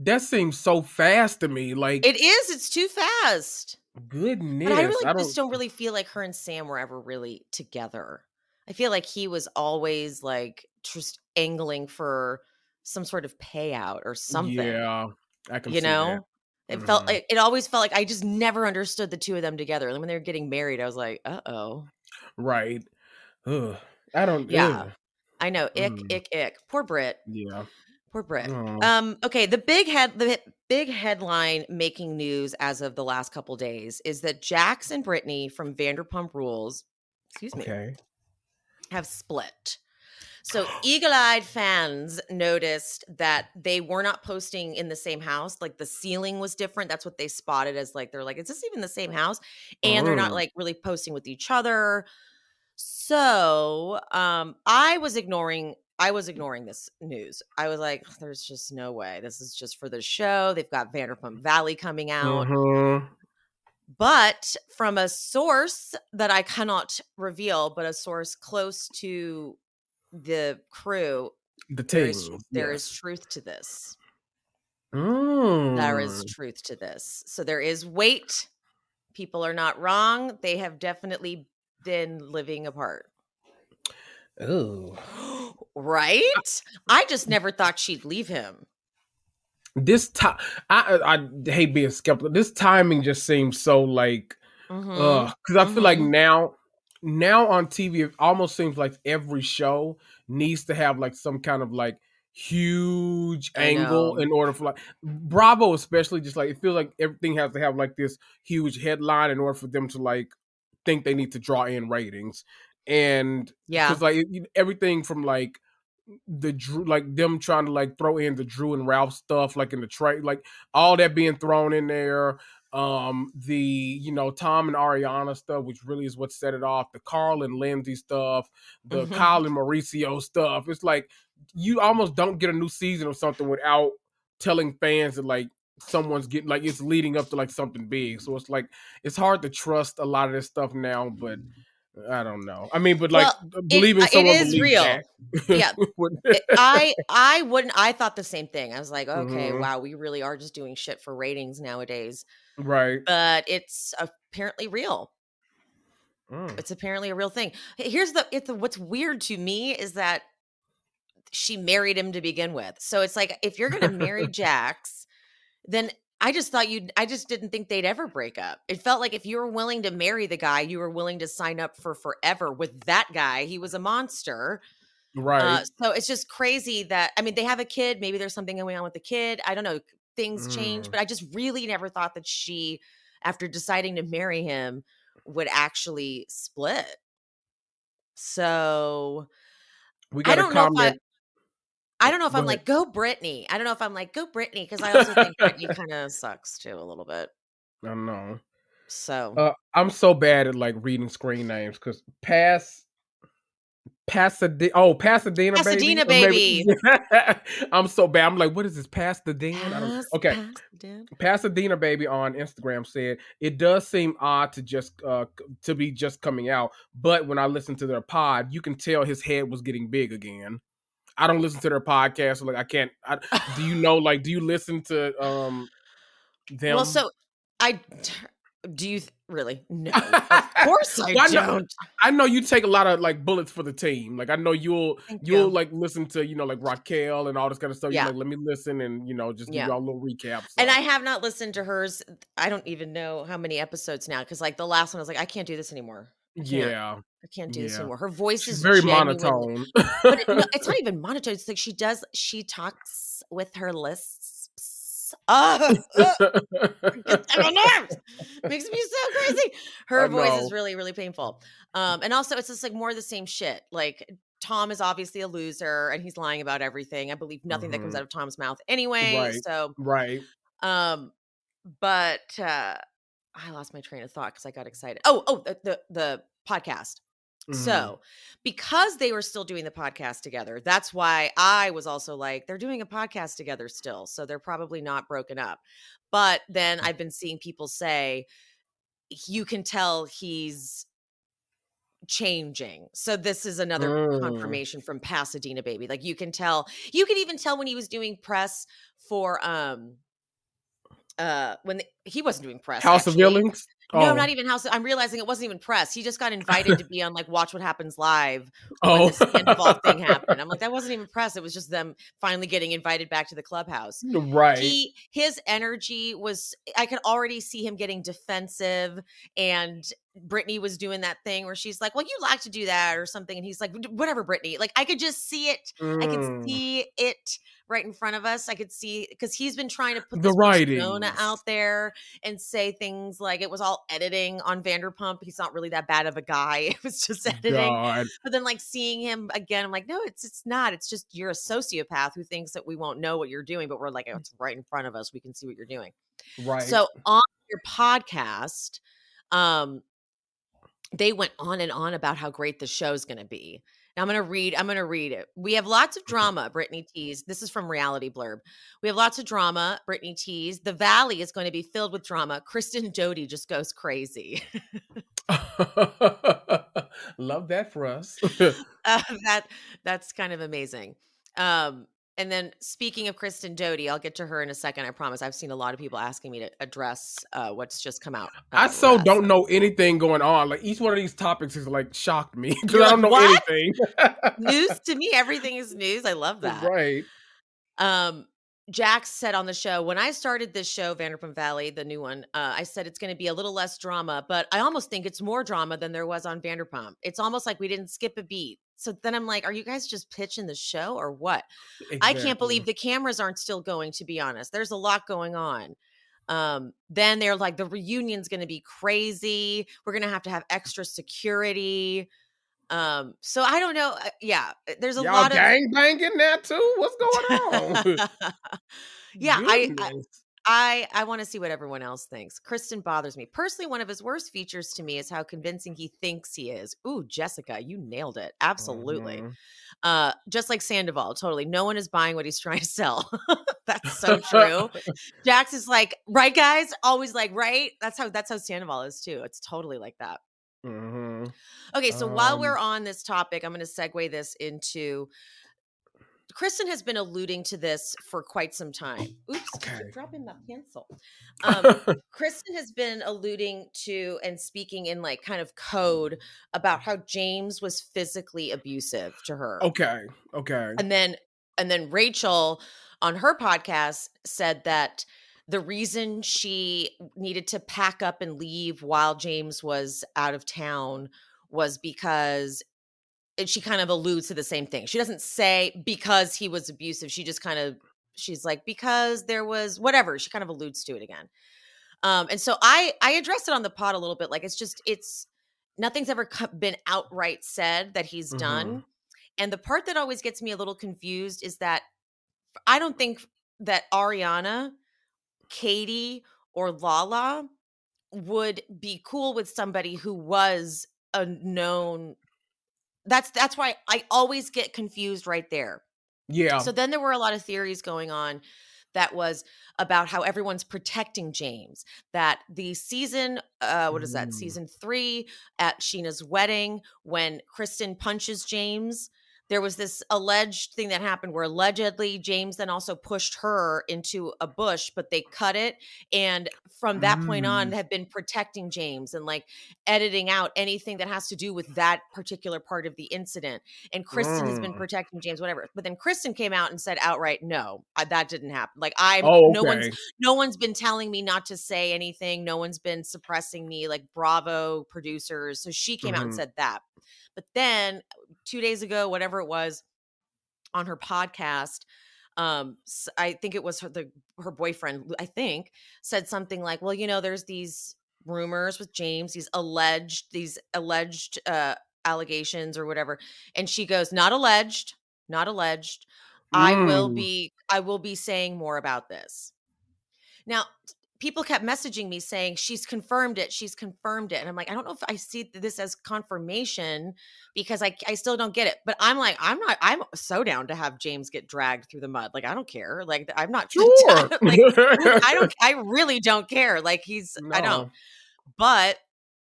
S3: that seems so fast to me. Like,
S2: It is. It's too fast.
S3: goodness.
S2: But I really
S3: I
S2: just
S3: don't.
S2: don't really feel like her and Sam were ever really together. I feel like he was always like just angling for some sort of payout or something.
S3: Yeah, I can
S2: You
S3: see that.
S2: know? It felt
S3: Mhm.
S2: like it always felt like I just never understood the two of them together. And when they were getting married, I was like, uh-oh.
S3: Right. Ugh. I don't.
S2: Yeah.
S3: Ugh.
S2: I know. Ick,
S3: Mm.
S2: ick, ick. Poor Brit.
S3: Yeah.
S2: Poor Brit.
S3: Oh.
S2: Um, okay, the big head the he- big headline making news as of the last couple days is that Jax and Brittany from Vanderpump Rules, excuse me,
S3: Okay.
S2: have split. So eagle-eyed fans noticed that they were not posting in the same house. Like the ceiling was different. That's what they spotted as like they're like, is this even the same house? And they're not
S3: Mm.
S2: like really posting with each other. So um I was ignoring I was ignoring this news. I was like, there's just no way. This is just for the show. They've got Vanderpump Valley coming out.
S3: Mhm.
S2: But from a source that I cannot reveal, but a source close to the crew,
S3: The
S2: there is
S3: team.
S2: there is
S3: Yes.
S2: truth to this. There is
S3: Mm.
S2: truth to this. So there is weight. People are not wrong. They have definitely been living apart.
S3: Oh.
S2: Right? I just never thought she'd leave him.
S3: This time, I, I I hate being skeptical. This timing just seems so like,
S2: Mhm.
S3: uh, because I feel like
S2: Mhm.
S3: now, now on T V, it almost seems like every show needs to have like some kind of like huge
S2: I
S3: angle
S2: know.
S3: in order for like Bravo, especially. Just like it feels like everything has to have like this huge headline in order for them to like think they need to draw in ratings, and
S2: Yeah.
S3: because like it- everything from like the Drew, like them trying to like throw in the Drew and Ralph stuff, like in the trade, like all that being thrown in there. Um, the you know Tom and Ariana stuff, which really is what set it off. The Carl and Lindsay stuff, the
S2: Mhm.
S3: Kyle and Mauricio stuff. It's like you almost don't get a new season or something without telling fans that like someone's getting like it's leading up to like something big. So it's like it's hard to trust a lot of this stuff now, but I don't know. I mean, but like
S2: Well, it
S3: believing
S2: uh, it
S3: someone
S2: is
S3: believes
S2: real.
S3: Jack.
S2: Yeah. It- I I wouldn't I thought the same thing. I was like, okay,
S3: Mhm.
S2: wow, we really are just doing shit for ratings nowadays.
S3: Right.
S2: But it's apparently real.
S3: Mm.
S2: It's apparently a real thing. H- Here's the it's the, what's weird to me is that she married him to begin with. So it's like if you're going to marry Jax, then I just thought you'd I just didn't think they'd ever break up. It felt like if you were willing to marry the guy, you were willing to sign up for forever with that guy. He was a monster.
S3: Right.
S2: Uh, so it's just crazy that I mean they have a kid. Maybe there's something going on with the kid. I don't know. Things change,
S3: Mm.
S2: but I just really never thought that she, after deciding to marry him, would actually split. So
S3: We
S2: I
S3: got a
S2: don't know if I
S3: comment.
S2: I
S3: Oh,
S2: don't know if
S3: go
S2: I'm
S3: ahead.
S2: like go Brittany. I don't know if I'm like go Brittany because I also think Brittany kind of sucks too a little bit.
S3: I don't know.
S2: So
S3: Uh, I'm so bad at like reading screen names because pass Pasadena. Oh, Pasadena, baby.
S2: Pasadena,
S3: Or maybe
S2: baby.
S3: I'm so bad. I'm like, what is this? Pasadena? I don't.
S2: Pass,
S3: Okay.
S2: Pasadena.
S3: Pasadena baby on Instagram said it does seem odd to just uh to be just coming out, but when I listened to their pod, you can tell his head was getting big again. I don't listen to their podcast, so like I can't. I, do you know? Like, do you listen to um them?
S2: Well, so I do you th- really? No, of course I
S3: Well, I know,
S2: don't.
S3: I know you take a lot of like bullets for the team. Like I know you'll
S2: Thank
S3: you'll
S2: you.
S3: like listen to you know like Raquel and all this kind of stuff. You're
S2: Yeah.
S3: like, let me listen and you know just give
S2: Yeah.
S3: y'all a little recap. So.
S2: And I have not listened to hers. I don't even know how many episodes now because like the last one I was like, I can't do this anymore. I can't.
S3: yeah,
S2: I can't do this
S3: yeah.
S2: anymore. Her voice
S3: She's
S2: is
S3: very
S2: genuinely,
S3: monotone.
S2: but it, no, it's not even monotone. It's like she does. She talks with her lists. Oh, oh, gets on my nerves. Makes me so crazy. Her
S3: I
S2: voice is
S3: know.
S2: really, really painful. Um, and also it's just like more of the same shit. Like Tom is obviously a loser and he's lying about everything. I believe nothing that comes
S3: Mhm.
S2: out of Tom's mouth anyway.
S3: Right.
S2: So,
S3: Right.
S2: um, but uh, I lost my train of thought because I got excited. Oh, oh, the the, the podcast.
S3: Mhm.
S2: So, because they were still doing the podcast together, that's why I was also like, they're doing a podcast together still. So they're probably not broken up. But then I've been seeing people say, you can tell he's changing. So this is another
S3: Mm.
S2: confirmation from Pasadena baby. Like you can tell, you can even tell when he was doing press for um uh when the, he wasn't doing press
S3: House of
S2: actually.
S3: Villains?
S2: No,
S3: Oh.
S2: not even House. I'm realizing it wasn't even press. He just got invited to be on like Watch What Happens Live when
S3: Oh.
S2: the Sandoval thing happened. I'm like, that wasn't even press. It was just them finally getting invited back to the clubhouse.
S3: Right.
S2: He his energy was, I could already see him getting defensive, and Brittany was doing that thing where she's like, well, you like to do that or something. And he's like, whatever, Brittany. Like I could just see it.
S3: Mm.
S2: I could see it right in front of us. I could see, because he's been trying to put
S3: The
S2: this
S3: writings
S2: persona out there and say things like it was all editing on Vanderpump. He's not really that bad of a guy. It was just editing.
S3: God.
S2: But then like seeing him again, I'm like, no, it's it's not. It's just you're a sociopath who thinks that we won't know what you're doing, but we're like, oh, it's right in front of us. We can see what you're doing.
S3: Right.
S2: So on your podcast, um, they went on and on about how great the show's going to be. Now I'm going to read, I'm going to read it. We have lots of drama, Brittany teased. This is from Reality Blurb. We have lots of drama, Brittany teased. The Valley is going to be filled with drama. Kristen Doute just goes crazy.
S3: Love that for us.
S2: uh, that That's kind of amazing. Um, and then speaking of Kristen Doute, I'll get to her in a second. I promise. I've seen a lot of people asking me to address uh, what's just come out.
S3: I
S2: uh,
S3: so
S2: last
S3: don't
S2: night.
S3: know anything going on. Like each one of these topics is like shocked me because
S2: You're
S3: I don't
S2: like,
S3: know
S2: "What?"
S3: anything.
S2: News to me, everything is news. I love that.
S3: Right.
S2: Um, Jax said on the show, when I started this show, Vanderpump Valley, the new one, uh, I said it's going to be a little less drama, but I almost think it's more drama than there was on Vanderpump. It's almost like we didn't skip a beat. So then I'm like, are you guys just pitching the show or what?
S3: Exactly.
S2: I can't believe the cameras aren't still going, to be honest. There's a lot going on. Um, then they're like, the reunion's going to be crazy. We're going to have to have extra security. Um, so I don't know. Uh, yeah, there's a
S3: Y'all
S2: lot of
S3: gang banging there too. What's going on?
S2: yeah, I, I
S3: Goodness.
S2: I I want to see what everyone else thinks. Kristen bothers me. Personally, one of his worst features to me is how convincing he thinks he is. Ooh, Jessica, you nailed it. Absolutely.
S3: Mhm.
S2: Uh, just like Sandoval, totally. No one is buying what he's trying to sell. That's so true. Jax is like, right, guys? Always like, right? That's how that's how Sandoval is too. It's totally like that.
S3: Mhm.
S2: Okay, so while
S3: Um,
S2: we're on this topic, I'm going to segue this into Kristen has been alluding to this for quite some time. Oops,
S3: Okay.
S2: keep dropping my pencil. Um, Kristen has been alluding to and speaking in like kind of code about how James was physically abusive to her.
S3: Okay. Okay.
S2: And then and then Rachel on her podcast said that the reason she needed to pack up and leave while James was out of town was because, and she kind of alludes to the same thing. She doesn't say because he was abusive. She just kind of, she's like, because there was whatever. She kind of alludes to it again. Um, and so I, I addressed it on the pod a little bit. Like, it's just, it's, nothing's ever co- been outright said that he's
S3: Mhm.
S2: done. And the part that always gets me a little confused is that I don't think that Ariana, Katie, or Lala would be cool with somebody who was a known. That's that's why I always get confused right there.
S3: Yeah.
S2: So then there were a lot of theories going on that was about how everyone's protecting James. That the season, uh, what is that?
S3: Mm.
S2: Season three at Sheena's wedding, when Kristen punches James, there was this alleged thing that happened where allegedly James then also pushed her into a bush, but they cut it. And from that point on,
S3: Mm.
S2: have been protecting James and like editing out anything that has to do with that particular part of the incident. And Kristen has been
S3: Mm.
S2: protecting James, whatever. But then Kristen came out and said outright, no, I, that didn't happen. Like I'm,
S3: Oh,
S2: no one's,
S3: okay.
S2: no one's been telling me not to say anything. No one's been suppressing me, like Bravo producers. So she came out and
S3: Mhm.
S2: said that. But then two days ago, whatever it was, on her podcast, um, s- I think it was her, the, her boyfriend, I think, said something like, well, you know, there's these rumors with James, these alleged, these alleged uh, allegations or whatever. And she goes, not alleged, not alleged. I will
S3: Mm.
S2: be, I will be saying more about this. Now, people kept messaging me saying, she's confirmed it. She's confirmed it. And I'm like, I don't know if I see this as confirmation because I, I still don't get it. But I'm like, I'm not, I'm so down to have James get dragged through the mud. Like, I don't care. Like, I'm not,
S3: Sure.
S2: like, I don't, I really don't care. Like, he's, I don't.
S3: No.
S2: But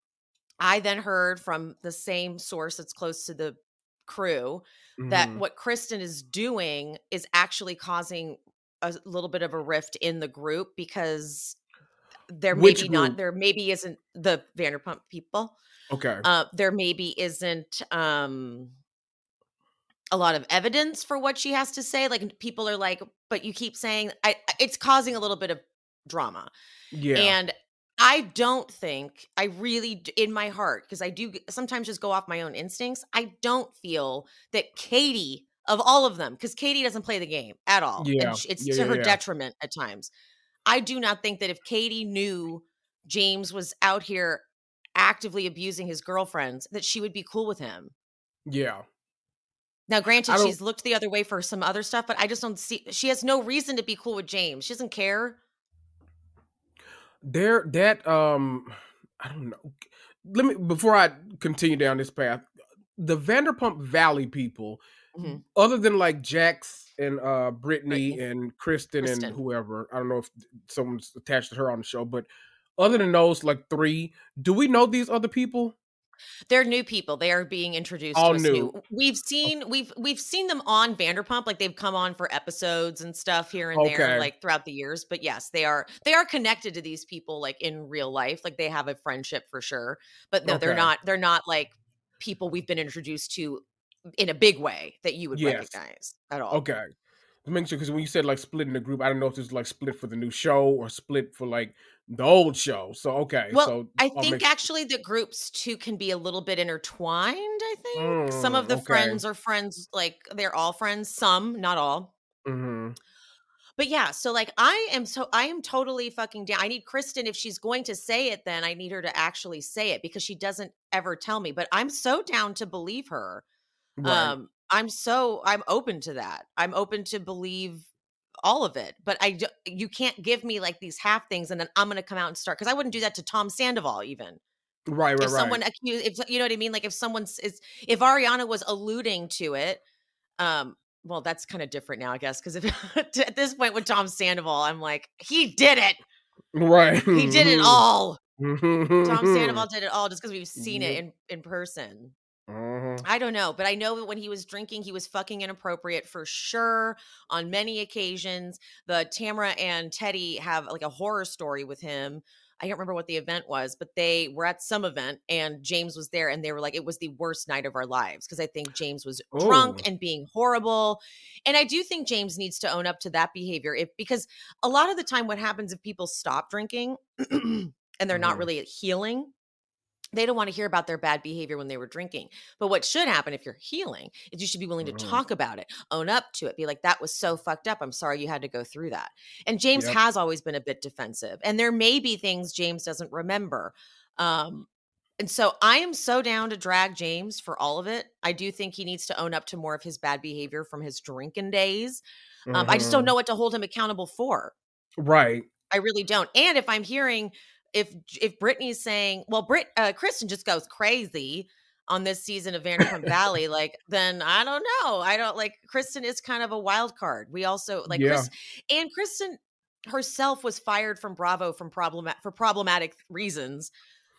S2: I then heard from the same source that's close to the crew that
S3: Mhm.
S2: what Kristen is doing is actually causing a little bit of a rift in the group because there
S3: Which
S2: maybe not
S3: group?
S2: there maybe isn't the Vanderpump people.
S3: Okay.
S2: Uh, there maybe isn't um a lot of evidence for what she has to say. Like people are like, but you keep saying I it's causing a little bit of drama.
S3: Yeah.
S2: And I don't think I really d- in my heart, because I do g- sometimes just go off my own instincts. I don't feel that Katie of all of them, because Katie doesn't play the game at all. And
S3: Yeah.
S2: sh- it's
S3: Yeah.
S2: to
S3: Yeah.
S2: her
S3: Yeah.
S2: detriment at times. I do not think that if Katie knew James was out here actively abusing his girlfriends, that she would be cool with him.
S3: Yeah.
S2: Now,
S3: I
S2: granted,
S3: don't.
S2: she's looked the other way for some other stuff, but I just don't see. She has no reason to be cool with James. She doesn't care.
S3: There. That. Um. I don't know. Let me before I continue down this path. The Vanderpump Valley people,
S2: Mhm.
S3: other than like Jax and uh Brittany
S2: Brittany.
S3: and Kristen, and
S2: Kristen.
S3: whoever, I don't know if someone's attached to her on the show, but other than those like three, do we know these other people?
S2: They're new people. They are being introduced
S3: All
S2: to us new.
S3: new.
S2: We've seen we've we've seen them on Vanderpump, like they've come on for episodes and stuff here and there,
S3: Okay.
S2: like throughout the years. But yes, they are they are connected to these people like in real life. Like they have a friendship for sure. But no, they're
S3: Okay.
S2: not they're not like people we've been introduced to in a big way that you would
S3: Yes.
S2: recognize at all.
S3: Okay. To make sure, because when you said like splitting the group, I don't know if it's like split for the new show or split for like the old show. So okay,
S2: Well,
S3: so
S2: I
S3: I'll
S2: think
S3: make.
S2: actually the groups too can be a little bit intertwined, I think. Some of
S3: Mm,
S2: the
S3: okay.
S2: friends are friends, like they're all friends, some, not all.
S3: Mm-hmm.
S2: But yeah, so like I am so I am totally fucking down. I need Kristen, if she's going to say it, then I need her to actually say it because she doesn't ever tell me. But I'm so down to believe her.
S3: Right.
S2: Um, I'm so I'm open to that. I'm open to believe all of it. But I do, you can't give me like these half things and then I'm gonna come out and start because I wouldn't do that to Tom Sandoval even.
S3: Right. Right.
S2: If
S3: Right.
S2: someone accused, if you know what I mean, like if someone s- is, if Ariana was alluding to it, um, well, that's kind of different now, I guess, because if at this point with Tom Sandoval, I'm like, he did it,
S3: Right.
S2: he did it all. Tom
S3: Mm-hmm.
S2: Sandoval did it all just because we've seen it
S3: Yep.
S2: in in person.
S3: Uh-huh.
S2: I don't know, but I know that when he was drinking, he was fucking inappropriate for sure on many occasions. The Tamara and Teddy have like a horror story with him. I can't remember what the event was, but they were at some event and James was there and they were like, it was the worst night of our lives because I think James was drunk
S3: Oh.
S2: and being horrible. And I do think James needs to own up to that behavior if because a lot of the time what happens if people stop drinking and they're not
S3: Mm-hmm.
S2: really healing, they don't want to hear about their bad behavior when they were drinking. But what should happen if you're healing is you should be willing to
S3: Mm-hmm.
S2: talk about it, own up to it, be like, that was so fucked up. I'm sorry you had to go through that. And James
S3: Yep.
S2: has always been a bit defensive. And there may be things James doesn't remember. Um, and so I am so down to drag James for all of it. I do think he needs to own up to more of his bad behavior from his drinking days. Um, I just don't
S3: Mm-hmm.
S2: know what to hold him accountable for.
S3: Right.
S2: I really don't. And if I'm hearing if if Brittany's saying, well, Brit uh, Kristen just goes crazy on this season of Vanderpump Valley, like then I don't know. I don't like Kristen is kind of a wild card. We also like
S3: Yeah.
S2: Chris and Kristen herself was fired from Bravo from problem for problematic reasons.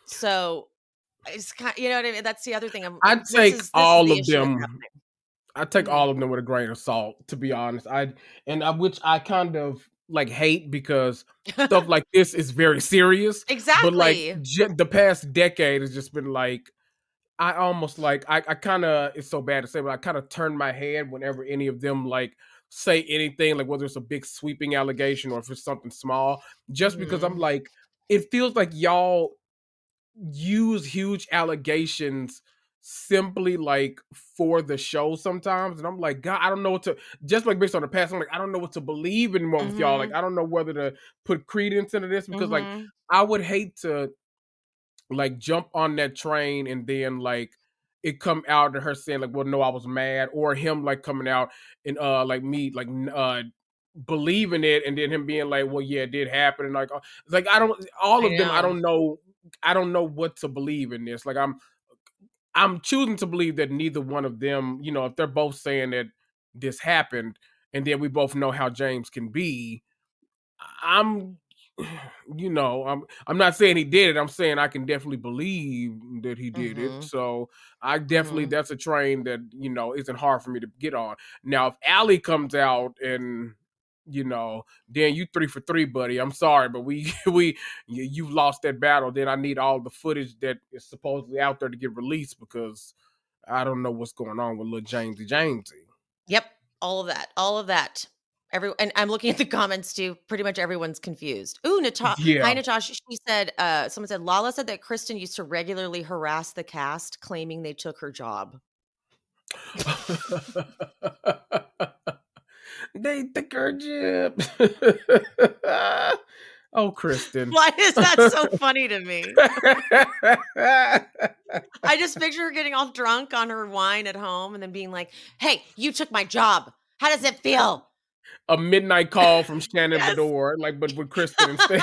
S2: So it's kind, you know what I mean. That's the other thing. I'm.
S3: I'd
S2: This
S3: take
S2: is this is
S3: all
S2: the
S3: of
S2: issue that's
S3: them. I take
S2: happening. Mhm.
S3: all of them with a grain of salt, to be honest. I and I, which I kind of like hate because stuff like this is very serious. But like
S2: Exactly.
S3: j- the past decade has just been like I almost like I, I kind of it's so bad to say, but I kind of turn my head whenever any of them like say anything, like whether it's a big sweeping allegation or if it's something small, just because I'm
S2: Mhm.
S3: like it feels like y'all use huge allegations simply like for the show sometimes, and I'm like, God, I don't know what to just like based on the past. I'm like, I don't know what to believe anymore with y'all. Like,
S2: Mhm.
S3: I don't know whether to put credence into this because, like,
S2: Mhm.
S3: I would hate to like jump on that train and then like it come out to her saying like, well, no, I was mad, or him like coming out and uh like me like n- uh believing it and then him being like, well, yeah, it did happen, and like uh, like I don't all
S2: I
S3: of them I
S2: know.
S3: don't know I don't know what to believe in this. Like I'm I'm choosing to believe that neither one of them, you know, if they're both saying that this happened and then we both know how James can be, I'm you know, I'm I'm not saying he did it. I'm saying I can definitely believe that he did it.
S2: Mhm.
S3: So I definitely
S2: Mhm.
S3: that's a train that, you know, isn't hard for me to get on. Now if Allie comes out and you know, then you three for three, buddy. I'm sorry, but we we you, you've lost that battle. Then I need all the footage that is supposedly out there to get released because I don't know what's going on with little Jamesy Jamesy.
S2: Yep, all of that, all of that. Every and I'm looking at the comments too. Pretty much everyone's confused. Ooh, Natasha.
S3: Yeah.
S2: Hi, Natasha. She said, uh, someone said, Lala said that Kristen used to regularly harass the cast, claiming they took her job.
S3: They took her job. Oh, Kristen.
S2: Why is that so funny to me? I just picture her getting all drunk on her wine at home and then being like, hey, you took my job. How does it feel?
S3: A midnight call from Shannon
S2: Yes.
S3: Bedore, like, but with Kristen instead.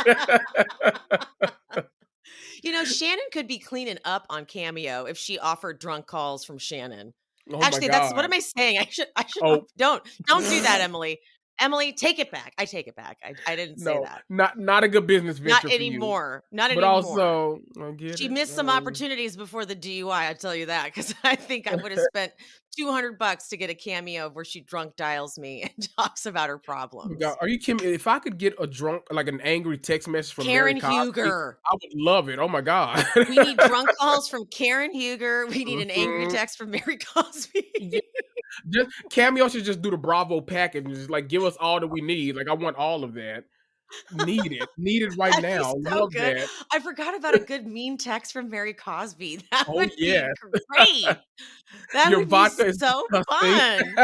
S2: You know, Shannon could be cleaning up on Cameo if she offered drunk calls from Shannon.
S3: Oh
S2: Actually,
S3: my
S2: that's
S3: God.
S2: what am I saying? I should, I should,
S3: Oh.
S2: don't, don't do that, Emily. Emily, take it back. I take it back. I, I didn't say
S3: No,
S2: that.
S3: not not a good business venture
S2: Not
S3: for you.
S2: anymore. Not
S3: But
S2: anymore.
S3: also, I get
S2: She
S3: it.
S2: missed some
S3: Um,
S2: opportunities before the D U I. I tell you that because I think I would have spent two hundred bucks to get a cameo where she drunk dials me and talks about her problems.
S3: God, are you kidding me? If I could get a drunk, like an angry text message from
S2: Karen
S3: Mary Cosby,
S2: Huger.
S3: I would love it. Oh my God.
S2: We need drunk calls from Karen Huger. We need an angry
S3: Mhm.
S2: text from Mary Cosby.
S3: Yeah. Just Cameo should just do the Bravo package and just like give us all that we need. Like I want all of that. Need it. Need it right
S2: That'd be
S3: now.
S2: so
S3: Love
S2: good.
S3: that.
S2: I forgot about a good mean text from Mary Cosby. That
S3: Oh,
S2: would
S3: yeah.
S2: be great. That
S3: Your
S2: would
S3: vodka
S2: be
S3: is
S2: so
S3: disgusting.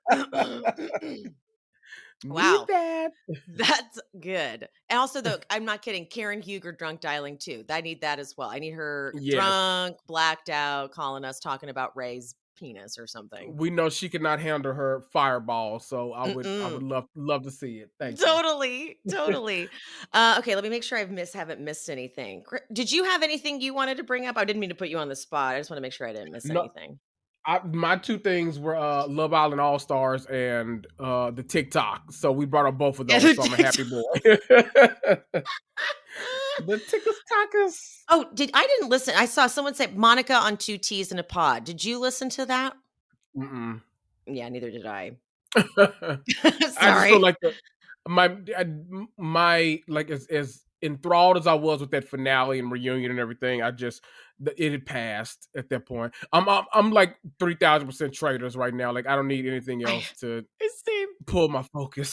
S2: fun. Wow.
S3: Need that.
S2: That's good. And also, though, I'm not kidding. Karen Huger drunk dialing too. I need that as well. I need her
S3: Yes.
S2: drunk, blacked out, calling us, talking about Ray's penis or something.
S3: We know she cannot handle her fireball, so I would I
S2: Mm-mm.
S3: would love love to see it. Thank you.
S2: Totally, totally. uh, okay, let me make sure I've missed haven't missed anything. Cri- Did you have anything you wanted to bring up? I didn't mean to put you on the spot. I just want to make sure I didn't miss
S3: No.
S2: anything.
S3: I, my two things were uh, Love Island All Stars and uh, the TikTok. So we brought up both of
S2: Yeah,
S3: those.
S2: the
S3: So I'm a happy boy. The TikTokers.
S2: Oh, did I didn't listen? I saw someone say Monica on two T's in a pod. Did you listen to that?
S3: Mm-mm.
S2: Yeah, neither did I.
S3: I just
S2: Sorry.
S3: feel like the, my I- my like as as enthralled as I was with that finale and reunion and everything, I just the- it had passed at that point. I'm I'm, I'm like three thousand percent traders right now. Like I don't need anything else to
S2: Same.
S3: pull my focus.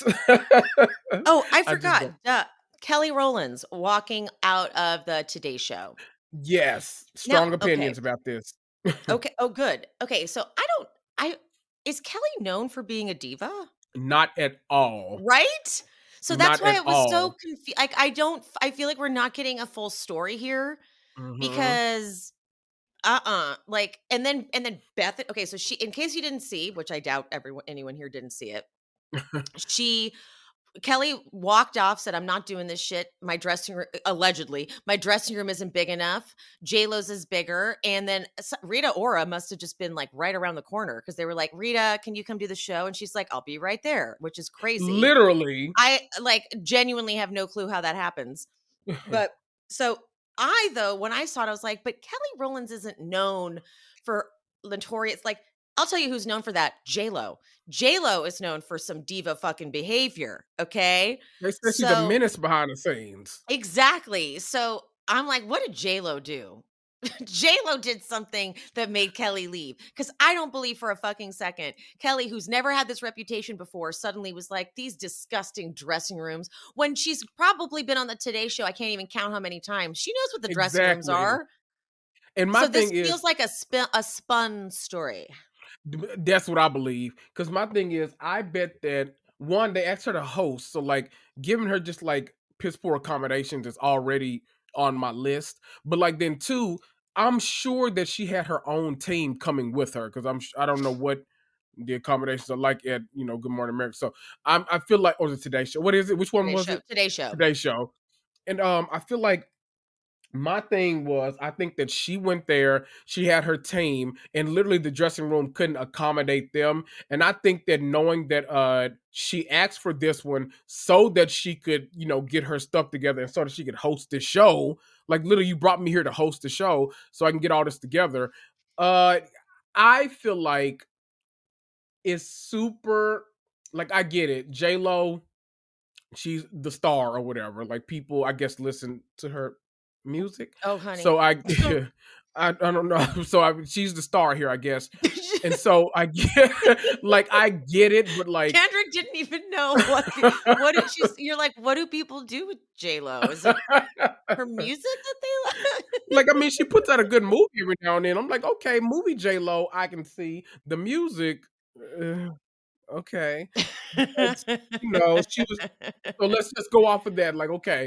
S2: Oh, I
S3: just
S2: forgot.
S3: don't-
S2: Duh. Kelly Rowlands walking out of the Today Show.
S3: Yes,
S2: Now,
S3: strong
S2: okay.
S3: opinions about this.
S2: Okay. Oh, good. Okay. So I don't, I, is Kelly known for being a diva?
S3: Not at all.
S2: Right? So that's
S3: Not
S2: why
S3: at
S2: I was so
S3: all.
S2: confused. Like, I don't, I feel like we're not getting a full story here
S3: Mhm.
S2: because, uh uh like, and then, and then Beth, okay. So she, in case you didn't see, which I doubt everyone, anyone here didn't see it, she, Kelly walked off, said, I'm not doing this shit. My dressing room, allegedly, my dressing room isn't big enough. J-Lo's is bigger. And then s- Rita Ora must have just been like right around the corner because they were like, Rita, can you come do the show? And she's like, I'll be right there, which is crazy.
S3: Literally.
S2: I like genuinely have no clue how that happens. But so I, though, when I saw it, I was like, but Kelly Rowlands isn't known for notorious, like, I'll tell you who's known for that. J-Lo. J-Lo is known for some diva fucking behavior. Okay.
S3: They said she's a
S2: So-
S3: menace behind the scenes.
S2: Exactly. So I'm like, what did J-Lo do? J-Lo did something that made Kelly leave. Because I don't believe for a fucking second, Kelly, who's never had this reputation before, suddenly was like, these disgusting dressing rooms. When she's probably been on the Today Show, I can't even count how many times. She knows what the dressing rooms
S3: Exactly.
S2: are.
S3: And my
S2: So this
S3: thing is,
S2: feels like a, spin, a spun story.
S3: that's what I believe. Because my thing is, I bet that one, they asked her to host. So, like, giving her just like piss poor accommodations is already on my list. But, like, then two, I'm sure that she had her own team coming with her. Because I'm, I don't know what the accommodations are like at, you know, Good Morning America. So, I'm, I feel like, or the Today Show. What is it? Which one
S2: Today
S3: was
S2: show.
S3: it?
S2: Today Show.
S3: Today Show. And um, I feel like my thing was, I think that she went there, she had her team, and literally the dressing room couldn't accommodate them. And I think that knowing that uh, she asked for this one so that she could, you know, get her stuff together and so that she could host the show. Like, literally, you brought me here to host the show so I can get all this together. Uh, I feel like it's super like I get it. J Lo, she's the star or whatever. Like people, I guess, listen to her music.
S2: Oh, honey.
S3: So I, I, I don't know. So I, she's the star here, I guess. And so I get, like, I get it, but like
S2: Kendrick didn't even know what what did she. You're like, what do people do with J Lo? Is it her music that they like?
S3: Like, I mean, she puts out a good movie every now and then. I'm like, okay, movie J Lo, I can see the music. Uh, okay, but, you know, she was. So let's just go off of that. Like, okay,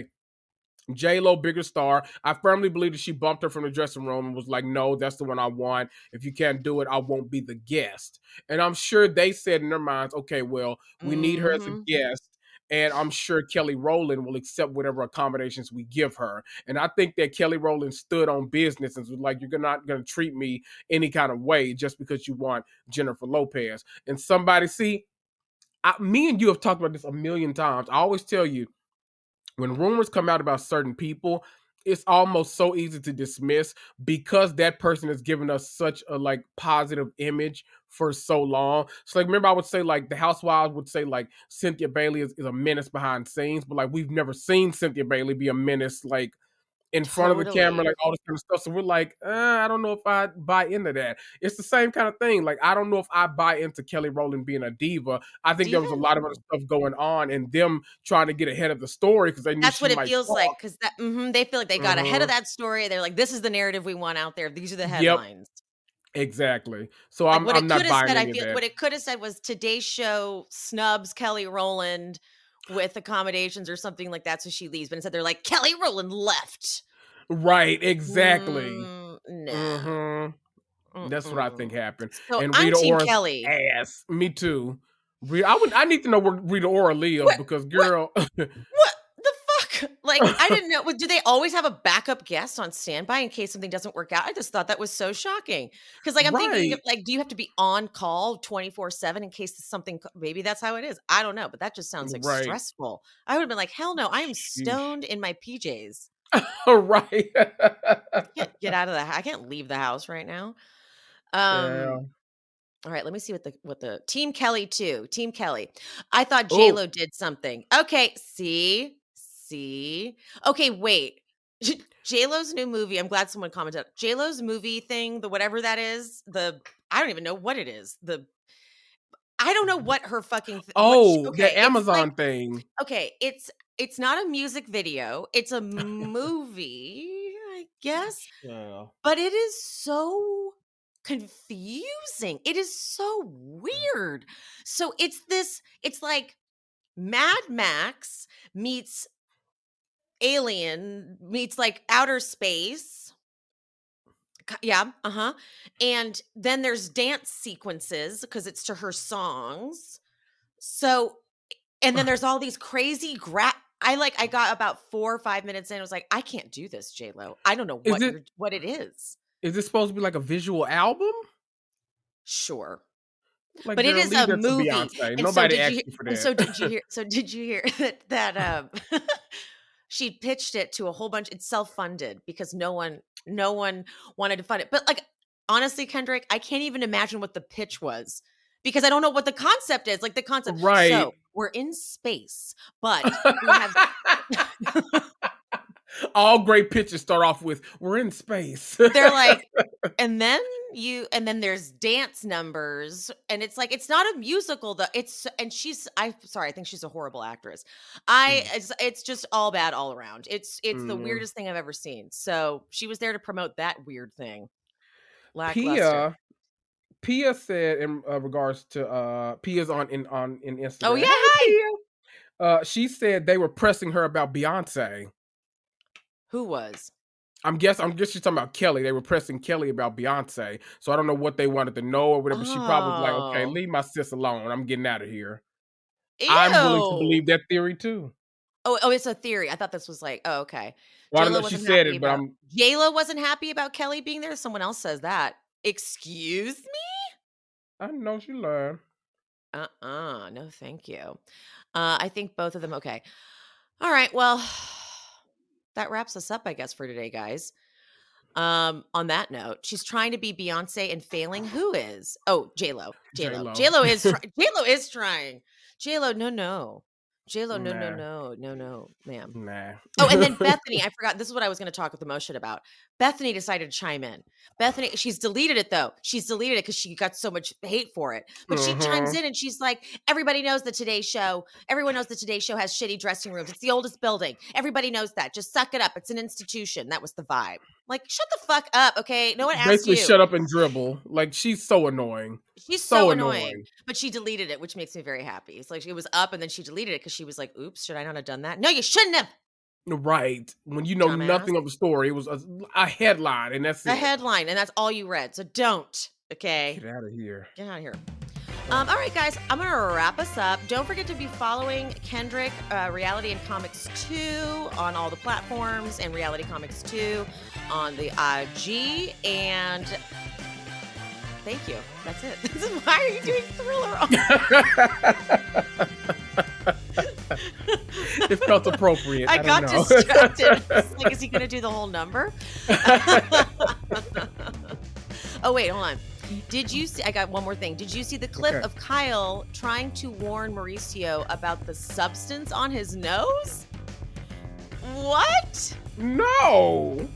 S3: J Lo, bigger star. I firmly believe that she bumped her from the dressing room and was like, no, that's the one I want. If you can't do it, I won't be the guest. And I'm sure they said in their minds, okay, well, we need her as a
S2: Mm-hmm.
S3: guest. And I'm sure Kelly Rowland will accept whatever accommodations we give her. And I think that Kelly Rowland stood on business and was like, you're not going to treat me any kind of way just because you want Jennifer Lopez. And somebody, see, I, me and you have talked about this a million times. I always tell you, when rumors come out about certain people, it's almost so easy to dismiss because that person has given us such a like positive image for so long. So like, remember I would say like the Housewives would say like Cynthia Bailey is, is a menace behind scenes, but like we've never seen Cynthia Bailey be a menace like in front of the camera,
S2: Totally.
S3: like all this kind of stuff. So we're like, uh, I don't know if I buy into that. It's the same kind of thing. Like, I don't know if I buy into Kelly Rowland being a diva. I think there was a
S2: Diva?
S3: lot of other stuff going on and them trying to get ahead of the story because they knew
S2: That's
S3: she
S2: what it
S3: might
S2: feels
S3: talk.
S2: like because that mhm, they feel like they got ahead of
S3: Mhm.
S2: that story. They're like, this is the narrative we want out there. These are the
S3: Yep,
S2: headlines.
S3: exactly. So
S2: Like
S3: I'm
S2: what
S3: I'm
S2: it
S3: not
S2: could have
S3: buying
S2: said, I
S3: any of
S2: feel
S3: that.
S2: what it could have said was Today's Show snubs Kelly Rowland with accommodations or something like that, so she leaves. But instead, they're like, Kelly Rowland left.
S3: Right, exactly.
S2: Mm, no.
S3: Mm-hmm. That's what I think
S2: Mm-mm.
S3: happened.
S2: So
S3: And
S2: I'm
S3: Rita
S2: Team
S3: Ora's
S2: Kelly.
S3: ass. Me too. Rita, I would I need to know where Rita Ora lives
S2: What?
S3: because
S2: What?
S3: girl.
S2: What the fuck? Like, I didn't know. Do they always have a backup guest on standby in case something doesn't work out? I just thought that was so shocking. Because, like, I'm thinking, of,
S3: Right.
S2: like, do you have to be on call twenty-four seven in case something, co- maybe that's how it is. I don't know, but that just sounds like
S3: Right.
S2: stressful. I would have been like, hell no, I am
S3: Sheesh.
S2: stoned in my P Js.
S3: Right.
S2: I can't get out of the house. I can't leave the house right now. Um,
S3: Yeah.
S2: All right, let me see what the what the Team Kelly too. Team Kelly. I thought
S3: Oh,
S2: J-Lo did something. Okay, see? See? Okay, wait. J-Lo's new movie. I'm glad someone commented. J-Lo's movie thing, the whatever that is, the I don't even know what it is. The I don't know what her fucking th- what she,
S3: oh,
S2: okay,
S3: that
S2: it's like
S3: Amazon thing.
S2: okay, it's it's not a music video. It's a movie, I guess.
S3: Yeah.
S2: But it is so confusing. It is so weird. So it's this, it's like Mad Max meets Alien meets like outer space. K- Yeah, uh-huh. And then there's dance sequences because it's to her songs. So and then there's all these crazy gra I like I got about four or five minutes in. I was like, I can't do this, J-Lo. I don't know
S3: Is
S2: what
S3: it
S2: you're what it is.
S3: is this supposed to be like a visual album?
S2: Sure.
S3: Like,
S2: But it
S3: girl,
S2: is
S3: leave
S2: a
S3: that to
S2: movie.
S3: Beyonce.
S2: And so
S3: Nobody
S2: did you
S3: asked
S2: hear
S3: you for
S2: and so
S3: that.
S2: did you hear so did you hear that that um she pitched it to a whole bunch it's self-funded because no one no one wanted to fund it. But like honestly, Kendrick, I can't even imagine what the pitch was because I don't know what the concept is. Like the concept.
S3: Right.
S2: So we're in space, but we have
S3: All great pitches start off with "We're in space."
S2: they're like and then you and then there's dance numbers and it's like it's not a musical though it's and she's I sorry I think she's a horrible actress. I
S3: Mm,
S2: it's, it's just all bad all around. It's it's the
S3: mm.
S2: weirdest thing I've ever seen. So she was there to promote that weird thing. Lackluster.
S3: Pia Pia said in uh, regards to uh Pia's on in on in
S2: Oh
S3: Instagram.
S2: yeah,
S3: Hey
S2: hi.
S3: Pia. Uh she said they were pressing her about Beyonce.
S2: Who was?
S3: I'm guess I'm guess she's talking about Kelly. They were pressing Kelly about Beyonce. So I don't know what they wanted to know or whatever. She probably was like, okay,
S2: Oh.
S3: leave my sis alone. I'm getting out of here. I'm willing to
S2: Ew.
S3: believe that theory too.
S2: Oh, oh, it's a theory. I thought this was like, oh, okay.
S3: Well, I don't
S2: J-Lo
S3: know. She
S2: wasn't
S3: said
S2: happy
S3: it, but
S2: about
S3: I'm
S2: J-Lo wasn't happy about Kelly being there. Someone else says that. Excuse me?
S3: I know she learned.
S2: Uh-uh. No, thank you. Uh, I think both of them okay. All right. Well, that wraps us up, I guess, for today, guys. Um, on that note, she's trying to be Beyonce and failing. Who is? Oh, J-Lo. J-Lo.
S3: J-Lo.
S2: J-Lo is try- J-Lo is trying J-Lo, no, no. J-Lo, no, no,
S3: Nah.
S2: no, no, no, ma'am.
S3: Nah.
S2: Oh, and then Bethany, I forgot. This is what I was going to talk with emotion about. Bethany decided to chime in. Bethany, she's deleted it though. She's deleted it because she got so much hate for it. But she chimes
S3: Mhm.
S2: in and she's like, everybody knows the Today Show. Everyone knows the Today Show has shitty dressing rooms. It's the oldest building. Everybody knows that. Just suck it up. It's an institution. That was the vibe. Like, shut the fuck up, okay? No one asked
S3: Basically,
S2: you.
S3: shut up and dribble. Like, she's so annoying.
S2: She's
S3: So
S2: so, annoying.
S3: annoying.
S2: But she deleted it, which makes me very happy. It's like it was up and then she deleted it because she was like, oops, should I not have done that? No, you shouldn't have.
S3: Right. When you know
S2: Dumbass.
S3: nothing of the story. It was a, a headline, and that's
S2: A
S3: it.
S2: headline, and that's all you read. So don't, okay?
S3: Get out of here.
S2: Get out of here. Um, all right, guys, I'm going to wrap us up. Don't forget to be following Kendrick, uh, Reality and Comics two on all the platforms, and Reality Comics two on the I G. And thank you. That's it. This is, why are you doing Thriller?
S3: It felt appropriate. I,
S2: I,
S3: don't
S2: got
S3: know.
S2: distracted. It's like, is he going to do the whole number? Oh, wait, hold on. Did you see? I got one more thing. Did you see the clip
S3: Okay.
S2: of Kyle trying to warn Mauricio about the substance on his nose? What?
S3: No.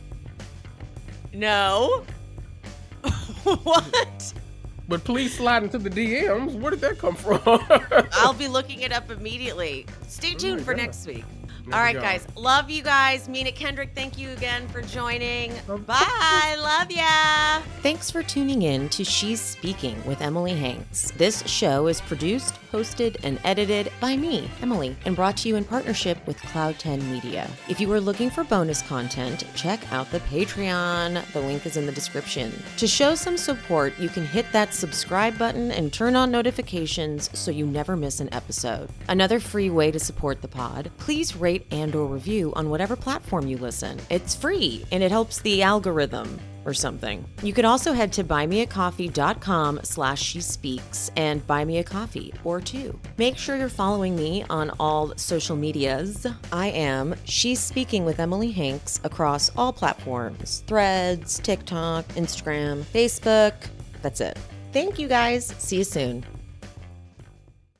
S2: No. What?
S3: But please slide into the D Ms. Where did that come from?
S2: I'll be looking it up immediately. Stay
S3: Oh
S2: tuned
S3: my
S2: for
S3: God.
S2: next week.
S3: There
S2: All
S3: we
S2: right,
S3: go.
S2: guys. Love you guys. Mina Kendrick, thank you again for joining.
S3: Um,
S2: Bye. Love ya. Thanks for tuning in to She's Speaking with Emily Hanks. This show is produced, hosted, and edited by me, Emily, and brought to you in partnership with Cloud ten Media. If you are looking for bonus content, check out the Patreon. The link is in the description. To show some support, you can hit that subscribe button and turn on notifications so you never miss an episode. Another free way to support the pod, please rate and or review on whatever platform you listen. It's free and it helps the algorithm or something. You could also head to buymeacoffee.com slash she speaks and buy me a coffee or two. Make sure you're following me on all social medias. I am She's Speaking with Emily Hanks across all platforms: Threads, TikTok, Instagram, Facebook. That's it. Thank you guys. See you soon.